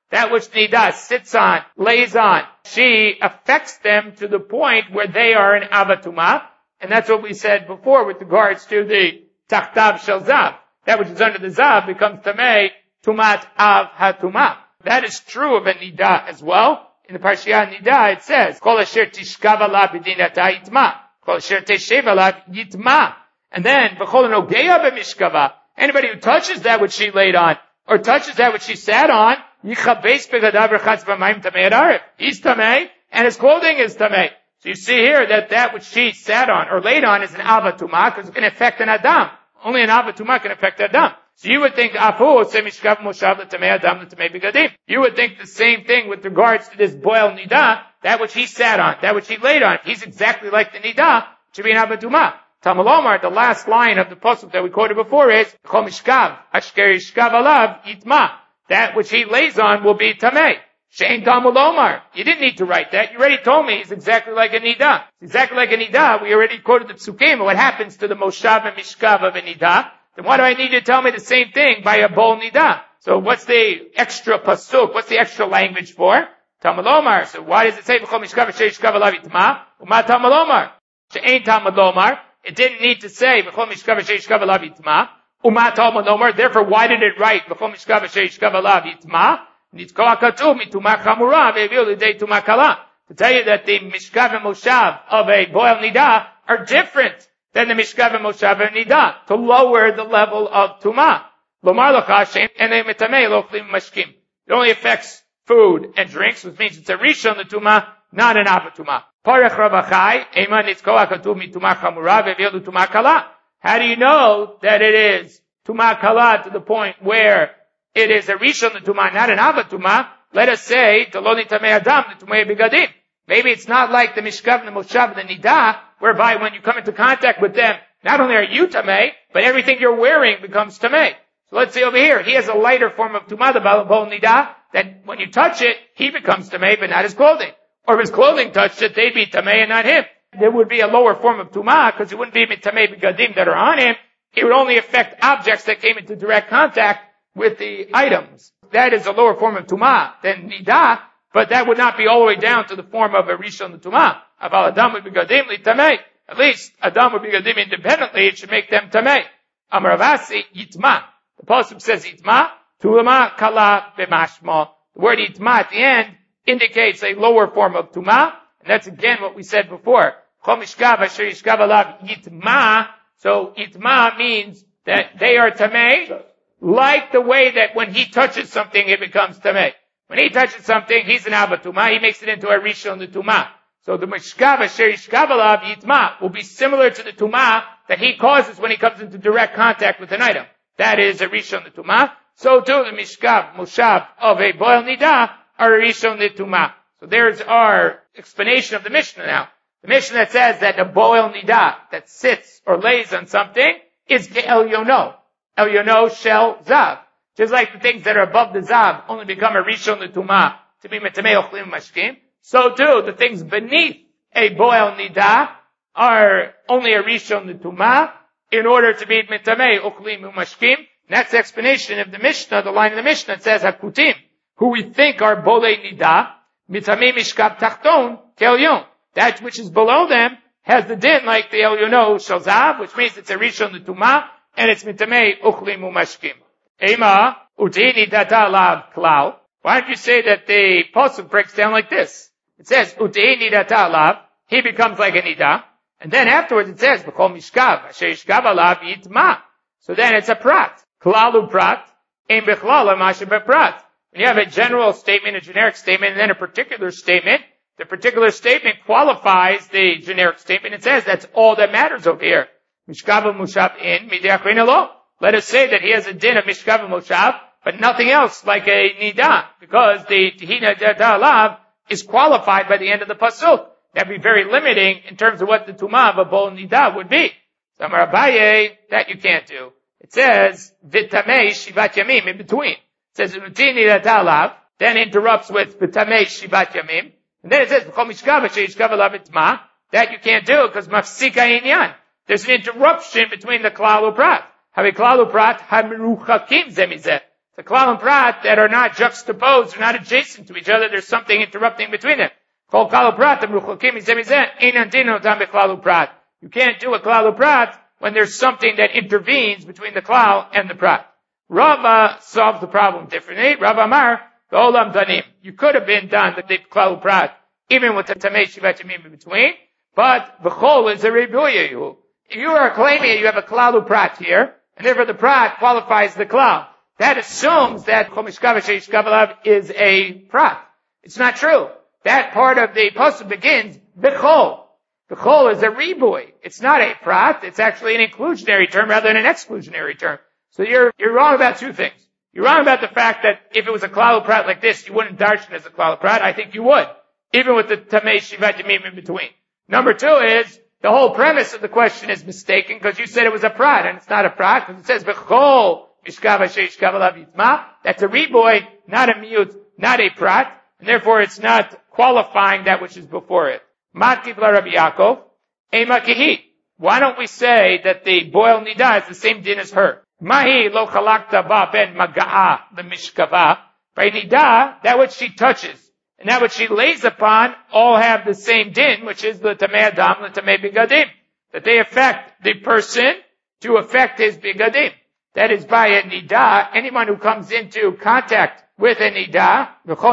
that which nida sits on, lays on, she affects them to the point where they are an avatuma, and that's what we said before with regards to the tachtav shel zav. That which is under the zav becomes tamei, tumat av hatuma. That is true of a nida as well. In the Parshiah Nida it says, Kol asher tishkav alav b'dinata yitma. Kol asher teshev alav yitma. And then, V'chol nogeya b'mishkava. Anybody who touches that which she laid on, or touches that which she sat on, yichabes begadav r'chatz v'mayim tamei adarif. He's tamei, and his clothing is tamei. So you see here that which she sat on, or laid on, is an avatuma, because it can affect an adam. Only an avatuma can affect adam. So you would think, you would think the same thing with regards to this boil nida, that which he sat on, that which he laid on. He's exactly like the nida, should be an avatuma. Tamalomar, the last line of the pasuk that we quoted before is, that which he lays on will be tamei. Shein Tamalomar. You didn't need to write that. You already told me he's exactly like a nida. He's exactly like a nida. We already quoted the psukim. What happens to the moshav and mishkav of a nida? Then why do I need to tell me the same thing by a bol nida? So what's the extra pasuk? What's the extra language for? Tamalomar. So why does it say v'chol mishkav she'ishkav alav yitma? Uma tamalomar. She'ein tamalomar. It didn't need to say v'chol mishkav she'ishkav alav yitma. Uma tamalomar. Therefore, why did it write v'chol mishkav she'ishkav alav yitma? To tell you that the mishkav and moshav of a boil nida are different than the mishkav and moshav of nida, to lower the level of tumah. It only affects food and drinks, which means it's a rishon the tumah, not an avatuma. How do you know that it is tumah kala to the point where it is a rishon the tumah, not an avatuma? Let us say, maybe it's not like the mishkav and the moshav and the nida, whereby when you come into contact with them, not only are you tamei, but everything you're wearing becomes tamei. So let's say over here, he has a lighter form of tumah, the bol nida, that when you touch it, he becomes tamei, but not his clothing. Or if his clothing touched it, they'd be tamei and not him. There would be a lower form of tumah, because it wouldn't be tamei begadim that are on him. It would only affect objects that came into direct contact with the items. That is a lower form of tumah than nida, but that would not be all the way down to the form of a rishon tumah. Aval adam would be gadim li tamei. At least adam would be gadim independently. It should make them tamei. Amar Ravasi yitma. The pasuk says yitma tulama kala b'mashma. The word yitma at the end indicates a lower form of tumah, and that's again what we said before. Chol mishkav asher yishkav alav yitma. So yitma means that they are tamei, like the way that when he touches something, it becomes tamei. When he touches something, he's an avatuma. He makes it into a rishon the tumah. So the mishkav asher yishkav alav yitma will be similar to the tumah that he causes when he comes into direct contact with an item. That is a rishon the tumah. So too the mishkav, moshav of a boil nida are a rishon the tumah. So there's our explanation of the Mishnah now. The Mishnah that says that a boil nida that sits or lays on something is el yono. El yono shel zav. Just like the things that are above the zav only become a rishon l'tumah to be metamei ochlim mashkim, so too the things beneath a boil nida are only a rishon l'tumah in order to be metamei ochlim mashkim. That's the explanation of the Mishnah, the line of the Mishnah. It says hakutim, who we think are bolei nida, mitamei mishkav tachton kelyon. That which is below them has the din like the el yono shel zav, which means it's a rishon l'tumah and it's mitamei ochlim mashkim. Ema, utini data lav klau. Why don't you say that the pasuk breaks down like this? It says, utini data lav, he becomes like a nida. And then afterwards it says, b'chol mishkav, asher yishkav alav yitma. So then it's a prat. Klalu prat, ein bichlal amashe beprat. When you have a general statement, a generic statement, and then a particular statement, the particular statement qualifies the generic statement. It says that's all that matters over here. Mishkav mushav in, midei achrein elo. Let us say that he has a din of mishkav and moshav, but nothing else like a nida, because the tehina data alav is qualified by the end of the pasuk. That'd be very limiting in terms of what the tumah of a bol nida would be. So Amar Abaye, that you can't do. It says vitamei shivat yamim in between. It says utini data alav, then interrupts with vitamei shivat yamim, and then it says b'chol mishkav asher yishkav alav itma. That you can't do because mafsika inyan. There's an interruption between the klal uprat. To The klal and prat that are not juxtaposed, are not adjacent to each other, there's something interrupting between them. You can't do a klal prat when there's something that intervenes between the klal and the prat. Rava solved the problem differently. Rava Amar, the olam danim. You could have been done the klal prat even with the tamei shivat yamim in between, but the chol is a ribuyayu. You are claiming you have a klal prat here, and therefore the prat qualifies the klal. That assumes that chol mishkava sheishkav alav is a prat. It's not true. That part of the pasuk begins b'chol. B'chol is a ribuy. It's not a prat. It's actually an inclusionary term rather than an exclusionary term. So you're wrong about two things. You're wrong about the fact that if it was a klal prat like this, you wouldn't darshan as a klal prat. I think you would, even with the tamei shivat yamim in between. Number two is the whole premise of the question is mistaken because you said it was a prat, and it's not a prat because it says b'chol mishkava sheishkav alav yitma. That's a ribuy, not a miyut, not a prat. And therefore it's not qualifying that which is before it. Matkiv la Rabbi Yaakov, ema kihi. Why don't we say that the boil nida is the same din as her? Mahi lo chalakta ba ben maga'a the mishkava. By nida, that which she touches and that which she lays upon all have the same din, which is the tamei adam, the tamei bigadim. That they affect the person to affect his bigadim. That is by a nida, anyone who comes into contact with a nida,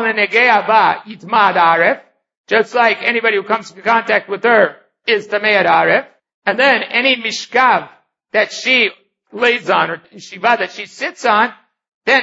just like anybody who comes into contact with her is tamei aref, and then any mishkav that she lays on, or shiva that she sits on, then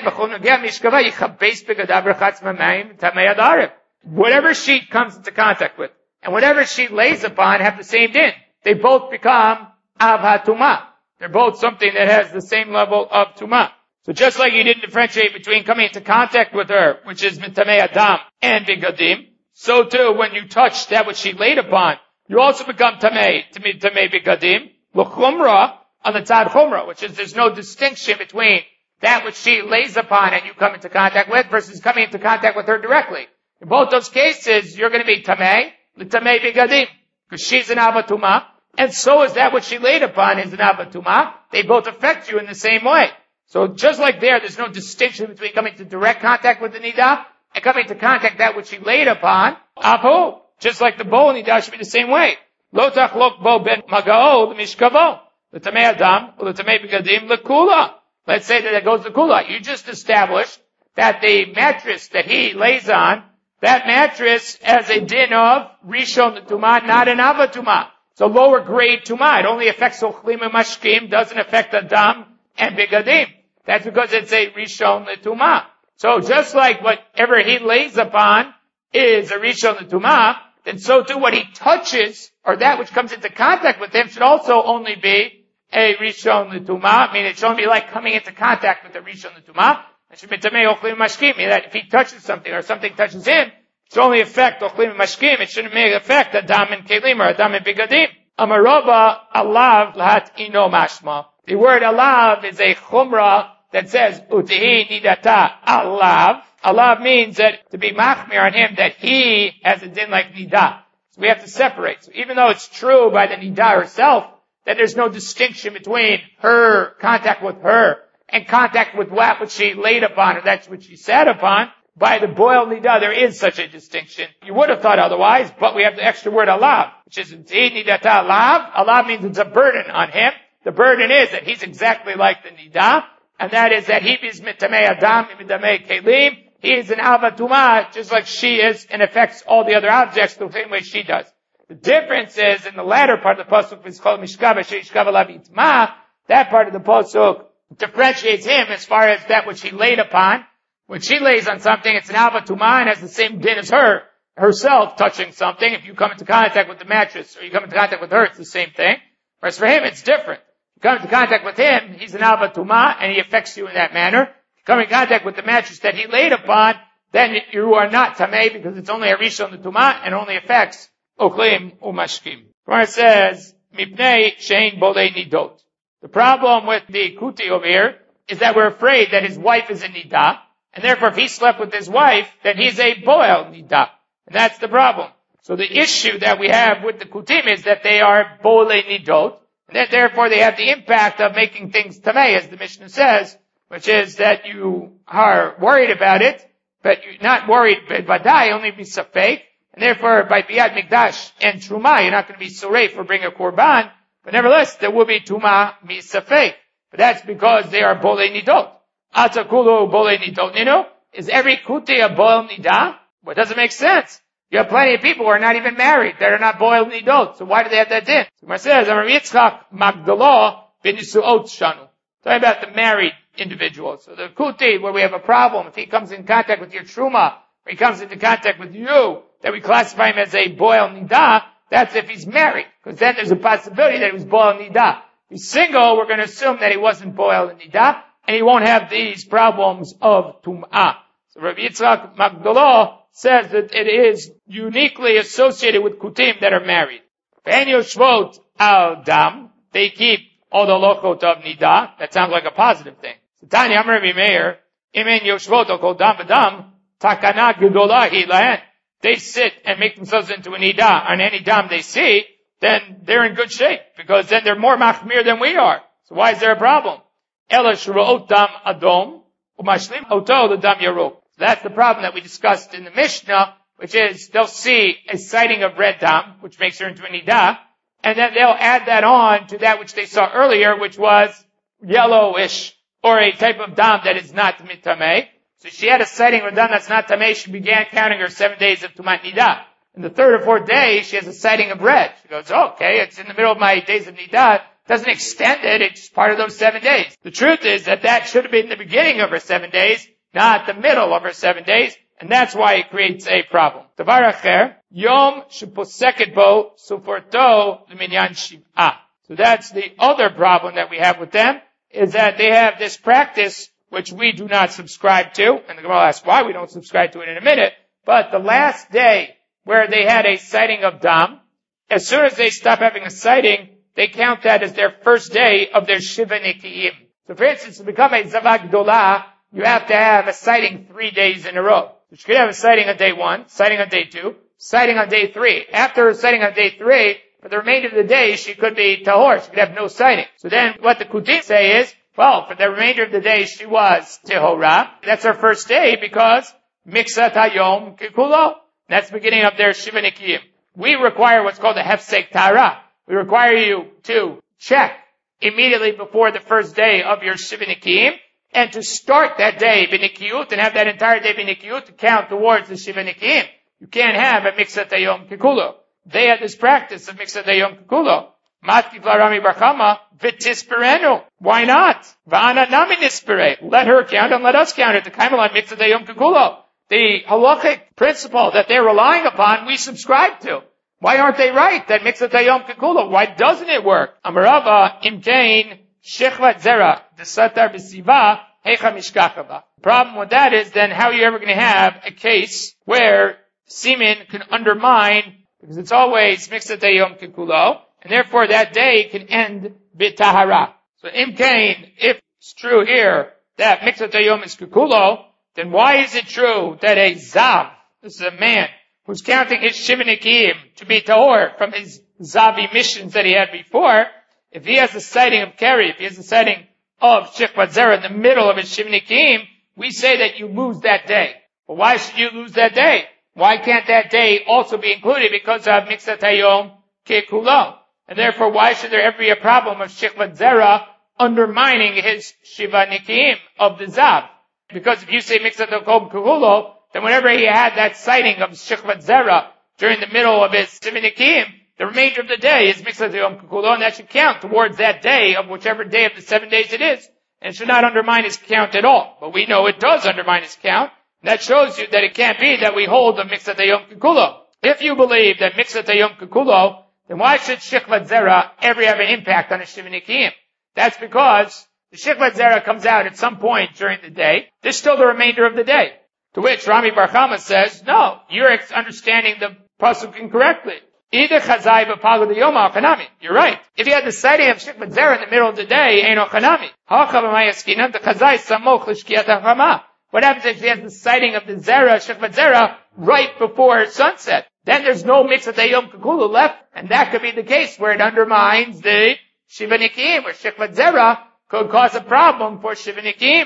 whatever she comes into contact with, and whatever she lays upon have the same din. They both become avha tumah. They're both something that has the same level of tumah. So just like you didn't differentiate between coming into contact with her, which is tamei adam, and bigadim, so too when you touch that which she laid upon, you also become tamei bigadim, l'chumra, on the tzad chumra, which is there's no distinction between that which she lays upon and you come into contact with versus coming into contact with her directly. In both those cases, you're going to be tamei bigadim, because she's an avatuma, and so is that which she laid upon is an avatuma. They both affect you in the same way. So just like there's no distinction between coming to direct contact with the nida and coming to contact that which she laid upon. Apu, just like the bowl nida should be the same way. Lo tachlok bo ben magao l'mishkavo, l'tamei adam, l'tamei bigadim l'kula. Let's say that it goes to kula. You just established that the mattress that he lays on, that mattress has a din of rishon tumah, not an avatuma. It's a lower grade tumah. It only affects ochlim and mashkim, doesn't affect adam and bigadim. That's because it's a rishon l'tumah. So just like whatever he lays upon is a rishon l'tumah, then so too what he touches, or that which comes into contact with him, should also only be a rishon l'tumah. I mean, it should only be like coming into contact with a rishon l'tumah. It should be tamei ochlim mashkim, meaning that if he touches something or something touches him, it should only affect ochlim mashkim. It shouldn't make affect adam and kelim or adam and bigadim. Amarova alav lahat ino mashma. The word alav is a chumrah that says, utihi nidata alav. Alav means that to be machmir on him, that he has a din like nida. So we have to separate. So even though it's true by the nida herself, that there's no distinction between her contact with her and contact with that which she laid upon or that which she sat upon, by the boil nida, there is such a distinction. You would have thought otherwise, but we have the extra word alav, which is utihi nidata alav. Alav means it's a burden on him. The burden is that he's exactly like the nida, and that is that he is mitamei adam, mitamei kelim. He is an avatuma, just like she is, and affects all the other objects the same way she does. The difference is in the latter part of the pasuk, it's called mishkava sheishkav alav yitma. That part of the pasuk differentiates him as far as that which he laid upon. When she lays on something, it's an avatuma and has the same din as herself touching something. If you come into contact with the mattress or you come into contact with her, it's the same thing. Whereas for him, it's different. You come into contact with him, he's an avatuma, and he affects you in that manner. You come in contact with the mattress that he laid upon, then you are not tamei because it's only a rishon l'tumah and only affects oklim umashkim. Where it says, mipnei shein bolei nidot. The problem with the kuti over here is that we're afraid that his wife is a nida, and therefore if he slept with his wife, then he's a boel nida. And that's the problem. So the issue that we have with the kutim is that they are bolei nidot, and that therefore they have the impact of making things tamei, as the Mishnah says, which is that you are worried about it, but you're not worried, but Vadai only be Safek, and therefore by Biyat Mikdash and Truma, you're not going to be Surei for bringing a Korban, but nevertheless, there will be Tuma Mi Safek. But that's because they are Bolei Nidot. Atakulu Bolei Nidot Nino? Is every Kuti a Boel Nidah? Well, it doesn't make sense. You have plenty of people who are not even married, that are not Boel Nidot. So why do they have that din? So it says, Amar Yitzchak Magdalah B'Nisuot Shanu. Talking about the married individual. So the Kuti, where we have a problem, if he comes in contact with your Truma, or he comes into contact with you, that we classify him as a Boel Nidah, that's if he's married. Because then there's a possibility that he was Boel Nidah. If he's single, we're going to assume that he wasn't Boel Nidah, and he won't have these problems of Tum'ah. So Rabbi Yitzchak Magdalah says that it is uniquely associated with Kutim that are married. Ve'en yoshvot al dam, they keep all the lochot of Nidah. That sounds like a positive thing. So Tanya Amar Rabbi Meir, imen yoshvot al kol dam v'dam, takana gedolah hi lahen. They sit and make themselves into a Nidah on any dam they see, then they're in good shape, because then they're more machmir than we are. So why is there a problem? Ela shruot dam adom, umashlim oto the dam yarok. That's the problem that we discussed in the Mishnah, which is they'll see a sighting of red dam, which makes her into a Nidah, and then they'll add that on to that which they saw earlier, which was yellowish, or a type of dam that is not mitameh. So she had a sighting of a dam that's not tameh, she began counting her 7 days of Tumat Nidah. In the third or fourth day, she has a sighting of red. She goes, okay, it's in the middle of my days of Nidah, doesn't extend it, it's part of those 7 days. The truth is that should have been the beginning of her 7 days, not the middle of her 7 days, and that's why it creates a problem. Davar acher, yom sheposeket bo suforto l'minyan shiv'ah. So that's the other problem that we have with them, is that they have this practice which we do not subscribe to, and the Gemara asks why we don't subscribe to it in a minute, but the last day where they had a sighting of dam, as soon as they stop having a sighting, they count that as their first day of their Shiva Nikiyim. So for instance, to become a Zavak Dolah, you have to have a sighting 3 days in a row. So she could have a sighting on day 1, sighting on day 2, sighting on day 3. After her sighting on day 3, for the remainder of the day, she could be Tahor. She could have no sighting. So then what the Kutim say is, well, for the remainder of the day, she was Tehorah. That's her first day because Miksat Hayom Kikulo. That's the beginning of their Shiva Nikiyim. We require what's called a Hefsek Tara. We require you to check immediately before the first day of your Shiva Nikiyim, and to start that day b'nikiyut and have that entire day b'nikiyut to count towards the Shiva Nikiyim. You can't have a Miksat Hayom Kikulo. They had this practice of Miksat Hayom Kikulo. Matkif Larami Barchama v'tisperenu. Why not? V'ana nami nispere. Let her count and let us count it. The Kaimalan Miksat Hayom Kikulo. The halachic principle that they're relying upon, we subscribe to. Why aren't they right? That Miksat Hayom Kikulo. Why doesn't it work? Amarava imkein shechvat zera desatar b'siva hecha mishkachava. The problem with that is then how are you ever going to have a case where semen can undermine, because it's always Miksat Hayom Kikulo, and therefore that day can end b'tahara. So imkein, if it's true here that Miksat Hayom is Kikulo, then why is it true that a Zav, this is a man, who's counting his Shiva Nikiyim to be Tahor from his Zavi missions that he had before, if he has a sighting of Keri, if he has a sighting of Shechvat Zera in the middle of his Shiva Nikiyim, we say that you lose that day. But why should you lose that day? Why can't that day also be included because of Miksat Hayom Kekulo? And therefore, why should there ever be a problem of Shechvat Zera undermining his Shiva Nikiyim of the Zav? Because if you say Miksat Hayom Kekulo, then whenever he had that sighting of Shechvat Zera during the middle of his Shiva Nikiyim, the remainder of the day is Miksat Hayom Kekulo, and that should count towards that day of whichever day of the 7 days it is. And it should not undermine his count at all. But we know it does undermine his count. And that shows you that it can't be that we hold the Miksat Hayom Kekulo. If you believe that Miksat Hayom Kekulo, then why should Shechvat Zera ever have an impact on a Shiva Nikiyim? That's because the Shechvat Zera comes out at some point during the day. There's still the remainder of the day. To which Rami Bar Chama says, no, you're understanding the pasuk incorrectly. Either chazai v'pagu d'yoma chanami. You're right. If you had the sighting of Shechvat Zera in the middle of the day, ain't no chanami. The chazai samoch l'shkiat ha'chama. What happens if he has the sighting of the Zera, Shechvat Zera, right before sunset? Then there's no Miksat Hayom Kekulo left, and that could be the case where it undermines the Shiva Nikiyim, where Shechvat Zera could cause a problem for Shivanikim.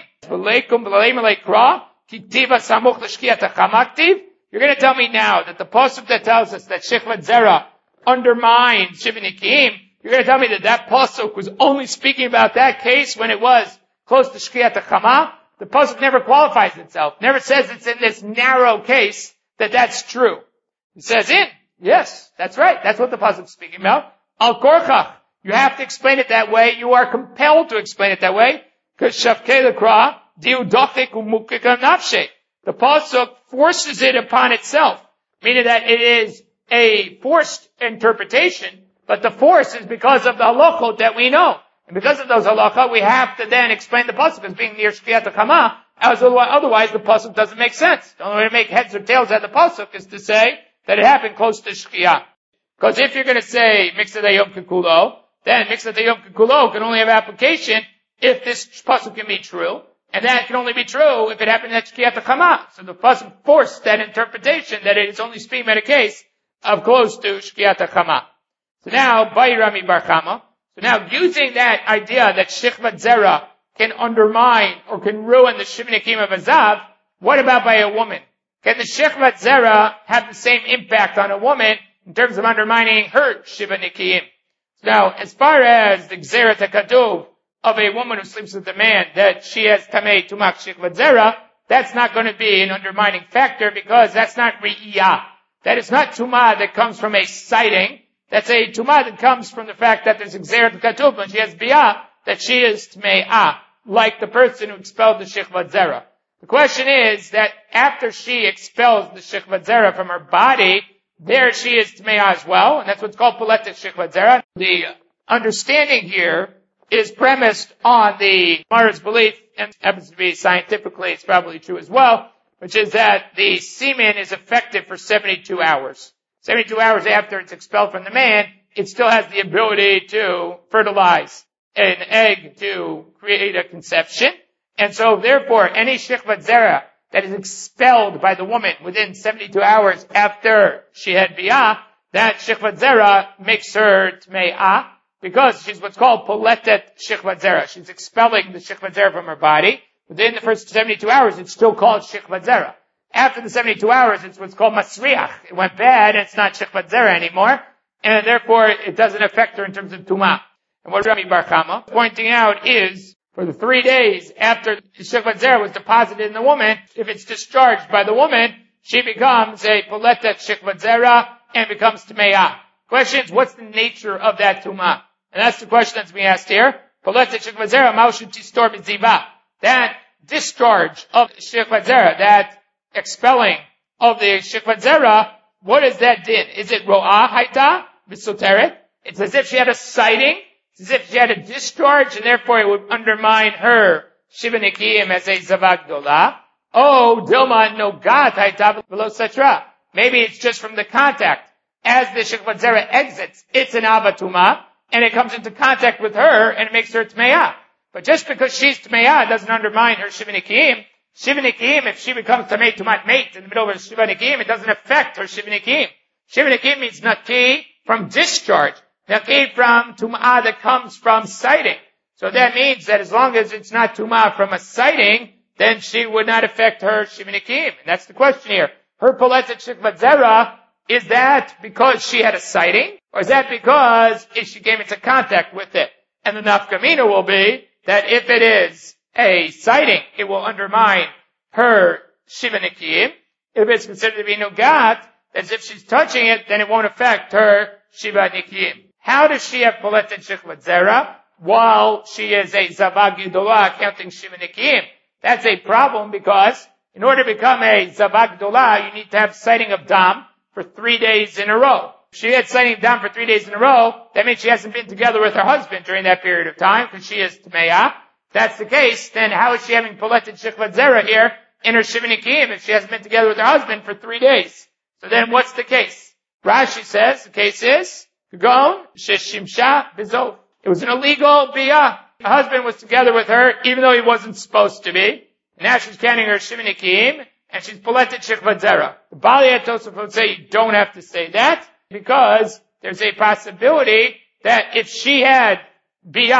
You're going to tell me now that the pasuk that tells us that Shechvat Zera undermined Shivanikim, you're going to tell me that pasuk was only speaking about that case when it was close to Shkiat HaChama? The pasuk never qualifies itself, never says it's in this narrow case that's true. It says yes, that's right. That's what the pasuk is speaking about. Al Korchach. You have to explain it that way. You are compelled to explain it that way. Because Shavkei L'Kra, Diu Dochik Umukika Nafshe. The pasuk forces it upon itself, meaning that it is a forced interpretation, but the force is because of the halachot that we know. And because of those halachot, we have to then explain the pasuk as being near Shkiat HaChama, otherwise the pasuk doesn't make sense. The only way to make heads or tails out of the pasuk is to say that it happened close to Shkiat. Because if you're going to say Mikzat Yom Kikulo, then Mikzat Yom Kikulo can only have application if this pasuk can be true. And that can only be true if it happened at Shkiat HaChama. So the pasuk forced that interpretation that it is only speaking about a case of close to Shkiat HaChama. So now, Bai Rami Bar Chama. So now, using that idea that Shechvat Zera can undermine or can ruin the Shivanikim of Azav, what about by a woman? Can the Shechvat Zera have the same impact on a woman in terms of undermining her Shivanikim? So now, as far as the Gzeret HaKatuv of a woman who sleeps with a man, that she has Tamei Tumak Shechvat Zera, that's not going to be an undermining factor because that's not Re'iyah. That is not Tumah that comes from a sighting. That's a Tumah that comes from the fact that there's Gzeret HaKatuv when she has Biyah, that she is Tmei'ah, like the person who expelled the Shechvat Zera. The question is that after she expels the Shechvat Zera from her body, there she is Tmei'ah as well, and that's what's called Poletet Shechvat Zera. The understanding here is premised on the Gemara's belief, and happens to be scientifically, it's probably true as well, which is that the semen is effective for 72 hours. 72 hours after it's expelled from the man, it still has the ability to fertilize an egg to create a conception. And so therefore, any Shechvat Zera that is expelled by the woman within 72 hours after she had Biyah, that Shechvat Zera makes her Tmei'ah, because she's what's called Poletet Shechvat Zera. She's expelling the Shechvat Zera from her body. Within the first 72 hours, it's still called Shechvat Zera. After the 72 hours, it's what's called Masriach. It went bad, and it's not Shechvat Zera anymore, and therefore it doesn't affect her in terms of Tumah. And what Rami Bar Chama is pointing out is, for the 3 days after the Shechvat Zera was deposited in the woman, if it's discharged by the woman, she becomes a Poletet Shechvat Zera and becomes Tmei'ah. Question is, what's the nature of that Tumah? And that's the question that's being asked here. Poletet Shechvat Zera, Maushu Tistor B'Ziva. That discharge of Shechvat Zera, that expelling of the Shechvat Zera, what is that din? Is it Ro'ah Haita B'Soteret? It's as if she had a sighting. It's as if she had a discharge, and therefore it would undermine her Shivanikim as a Zavak Dola. Oh, Dilma Nogat Haita V'Lo Satra. Maybe it's just from the contact. As the Shechvat Zera exits, it's an Avatuma, and it comes into contact with her, and it makes her Tmei'ah. But just because she's Tmei'ah doesn't undermine her Shivanikim. Shivanikim, if she becomes Tamei Tumat Mate in the middle of her Shivanikim, it doesn't affect her Shivanikim. Shivanikim means Naki from discharge. Naki from Tum'ah that comes from sighting. So that means that as long as it's not Tum'ah from a sighting, then she would not affect her Shivanikim. And that's the question here. Her Poletet Shechvat Zera, is that because she had a sighting? Or is that because she came into contact with it? And the nafkamina will be that if it is a sighting, it will undermine her Shivanikim. If it's considered to be Nugat, as if she's touching it, then it won't affect her Shivanikim. How does she have Poletet Shechvat Zera while she is a Zavag Gedolah counting Shivanikim? That's a problem because in order to become a Zavag Gedolah, you need to have sighting of Dam for 3 days in a row. If she had sighting of Dam for 3 days in a row, that means she hasn't been together with her husband during that period of time because she is Tmei'ah. If that's the case, then how is she having Poletet Shechvat Zera here in her Shivanikim if she hasn't been together with her husband for 3 days? So then what's the case? Rashi says the case is Gon Sheshimsha Bizov. It was an illegal biyah. The husband was together with her even though he wasn't supposed to be. Now she's counting her Shivanikim and she's Poletet Shechvat Zera. The Bali Tosafot say you don't have to say that because there's a possibility that if she had biyah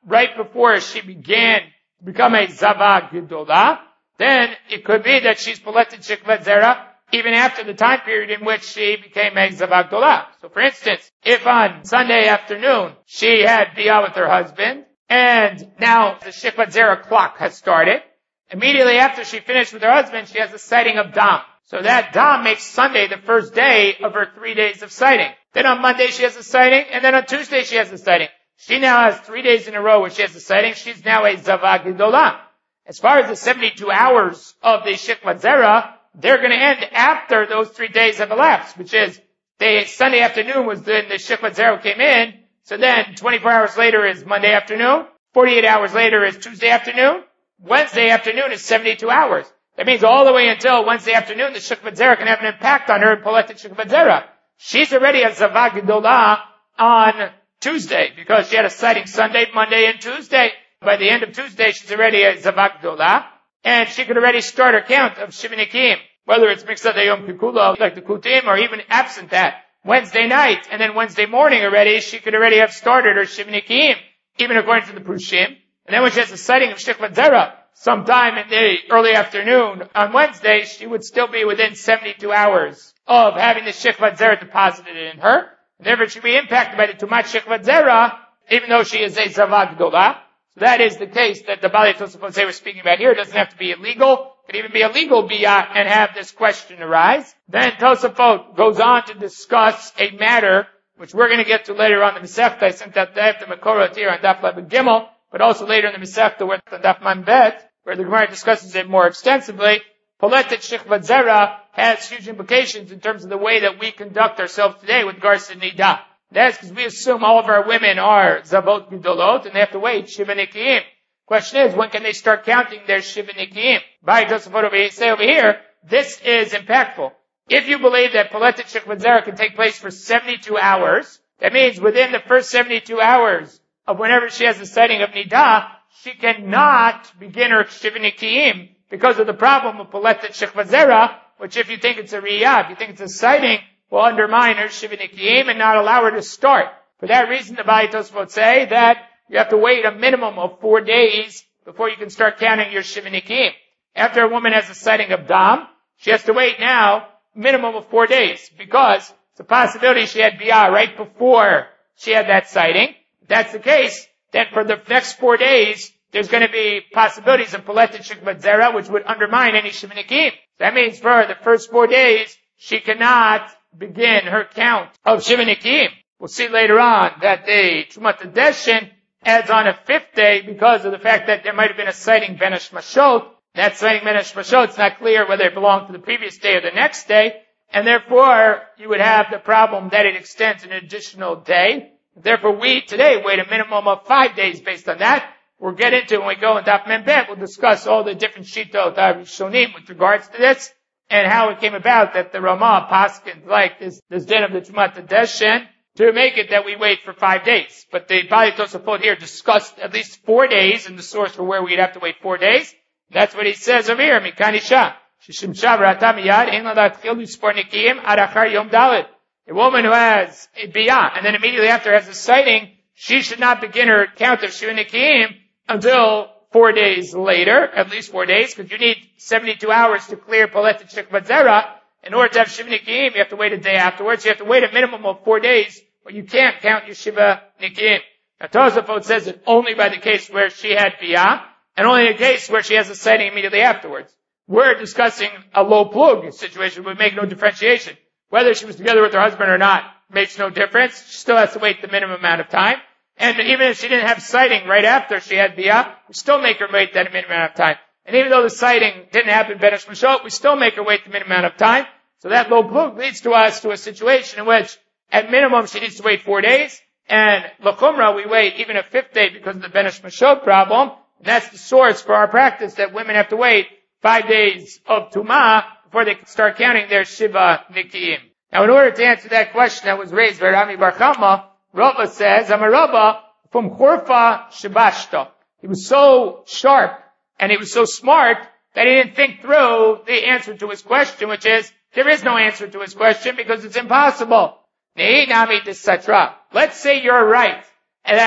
right before she began to become a Zava Gedola, then it could be that she's Poletet Shikvat Zera even after the time period in which she became a Zava Gedola. So for instance, if on Sunday afternoon she had Biyah with her husband, and now the Shikvat Zera clock has started, immediately after she finished with her husband, she has a sighting of Dam. So that Dam makes Sunday the first day of her 3 days of sighting. Then on Monday she has a sighting, and then on Tuesday she has a sighting. She now has 3 days in a row where she has a sighting. She's now a Zava Gedola. As far as the 72 hours of the Shikvat Zera, they're going to end after those 3 days have elapsed, which is Sunday afternoon was when the Shikvat Zera came in. So then 24 hours later is Monday afternoon. 48 hours later is Tuesday afternoon. Wednesday afternoon is 72 hours. That means all the way until Wednesday afternoon, the Shikvat Zera can have an impact on her in Poletet Shikvat Zera. She's already a Zava Gedola on Tuesday because she had a sighting Sunday, Monday, and Tuesday. By the end of Tuesday, she's already a Zava Gedola, and she could already start her count of Shivinikim, whether it's Miksat Yom Kikula, like the Kutim, or even absent that. Wednesday night, and then Wednesday morning already, she could already have started her Shivinikim, even according to the Prushim. And then when she has a sighting of Shikvat Zera, sometime in the early afternoon on Wednesday, she would still be within 72 hours of having the Shikvat Zera deposited in her. And therefore, she would be impacted by the Tumat Shikvat Zera, even though she is a Zava Gedola. So that is the case that the Balei Tosafot say we're speaking about here. It doesn't have to be illegal. It could even be a legal biyah and have this question arise. Then Tosafot goes on to discuss a matter which we're going to get to later on in the Masechta. I sent out the Makorot here on Daf Lamed Gimel, but also later in the Masechta where on Daf Mem Bet, where the Gemara discusses it more extensively. Poletet Shikvat Zera has huge implications in terms of the way that we conduct ourselves today with regards to Nidah. That's because we assume all of our women are Zavot Gedolot and they have to wait Shiva Nikiim. Question is, when can they start counting their Shiva Nikiim? By Tosafot say over here, this is impactful. If you believe that Poletet Shikvat Zera can take place for 72 hours, that means within the first 72 hours of whenever she has a sighting of Nidah, she cannot begin her Shiva Nikiim because of the problem of Poletet Shikvat Zera, which if you think it's a Riyah, if you think it's a sighting, will undermine her Shiva Nikiim and not allow her to start. For that reason, the Balei Tosafot say that you have to wait a minimum of 4 days before you can start counting your Shiva Nikiim. After a woman has a sighting of Dam, she has to wait now minimum of 4 days because it's a possibility she had Biyah right before she had that sighting. If that's the case, then for the next 4 days, there's going to be possibilities of Poletet Shikvat Zera which would undermine any Shiva Nikiim. That means for the first 4 days, she cannot begin her count of Shiva Nikiim. We'll see later on that the Trumat Deshin adds on a 5th day because of the fact that there might have been a sighting Ben Hashmashot. That sighting Ben Hashmashot, it's not clear whether it belonged to the previous day or the next day, and therefore you would have the problem that it extends an additional day. Therefore we today wait a minimum of 5 days based on that. We'll get into when we go in Daf Mem Bet, we'll discuss all the different Shitot Rishonim with regards to this, and how it came about that the Ramah paskin like this din of the Trumat Deshin to make it that we wait for 5 days. But the Balei Tosafot here discussed at least 4 days in the source for where we'd have to wait 4 days. That's what he says over here. Mikanisha. Shishimsha v'rata miyad ein la latchil lispor nikiim ad achar yom dalet. A woman who has a biyah and then immediately after has a sighting, she should not begin her count of Shiva Nikiim until 4 days later, at least 4 days, because you need 72 hours to clear Poletet Shikvat Zera. In order to have Shiva Nikiim, you have to wait a day afterwards. You have to wait a minimum of 4 days, but you can't count your Shiva Nikiim. Now, Tosafot says it only by the case where she had Biyah, and only in the case where she has a sighting immediately afterwards. We're discussing a low plug situation, would make no differentiation. Whether she was together with her husband or not makes no difference. She still has to wait the minimum amount of time. And even if she didn't have sighting right after she had Biyah, we still make her wait that minimum amount of time. And even though the sighting didn't happen Ben Hashmashot, we still make her wait the minimum amount of time. So that low plug leads to us to a situation in which, at minimum, she needs to wait 4 days. And l'chumra, we wait even a 5th day because of the Ben Hashmashot problem. And that's the source for our practice that women have to wait 5 days of Tumah before they can start counting their Shiva Nikiim. Now, in order to answer that question that was raised by Rami Bar Chama, Rava says, Amarava from Chorfa Shabashta. He was so sharp and he was so smart that he didn't think through the answer to his question, which is, there is no answer to his question because it's impossible. Let's say you're right, and that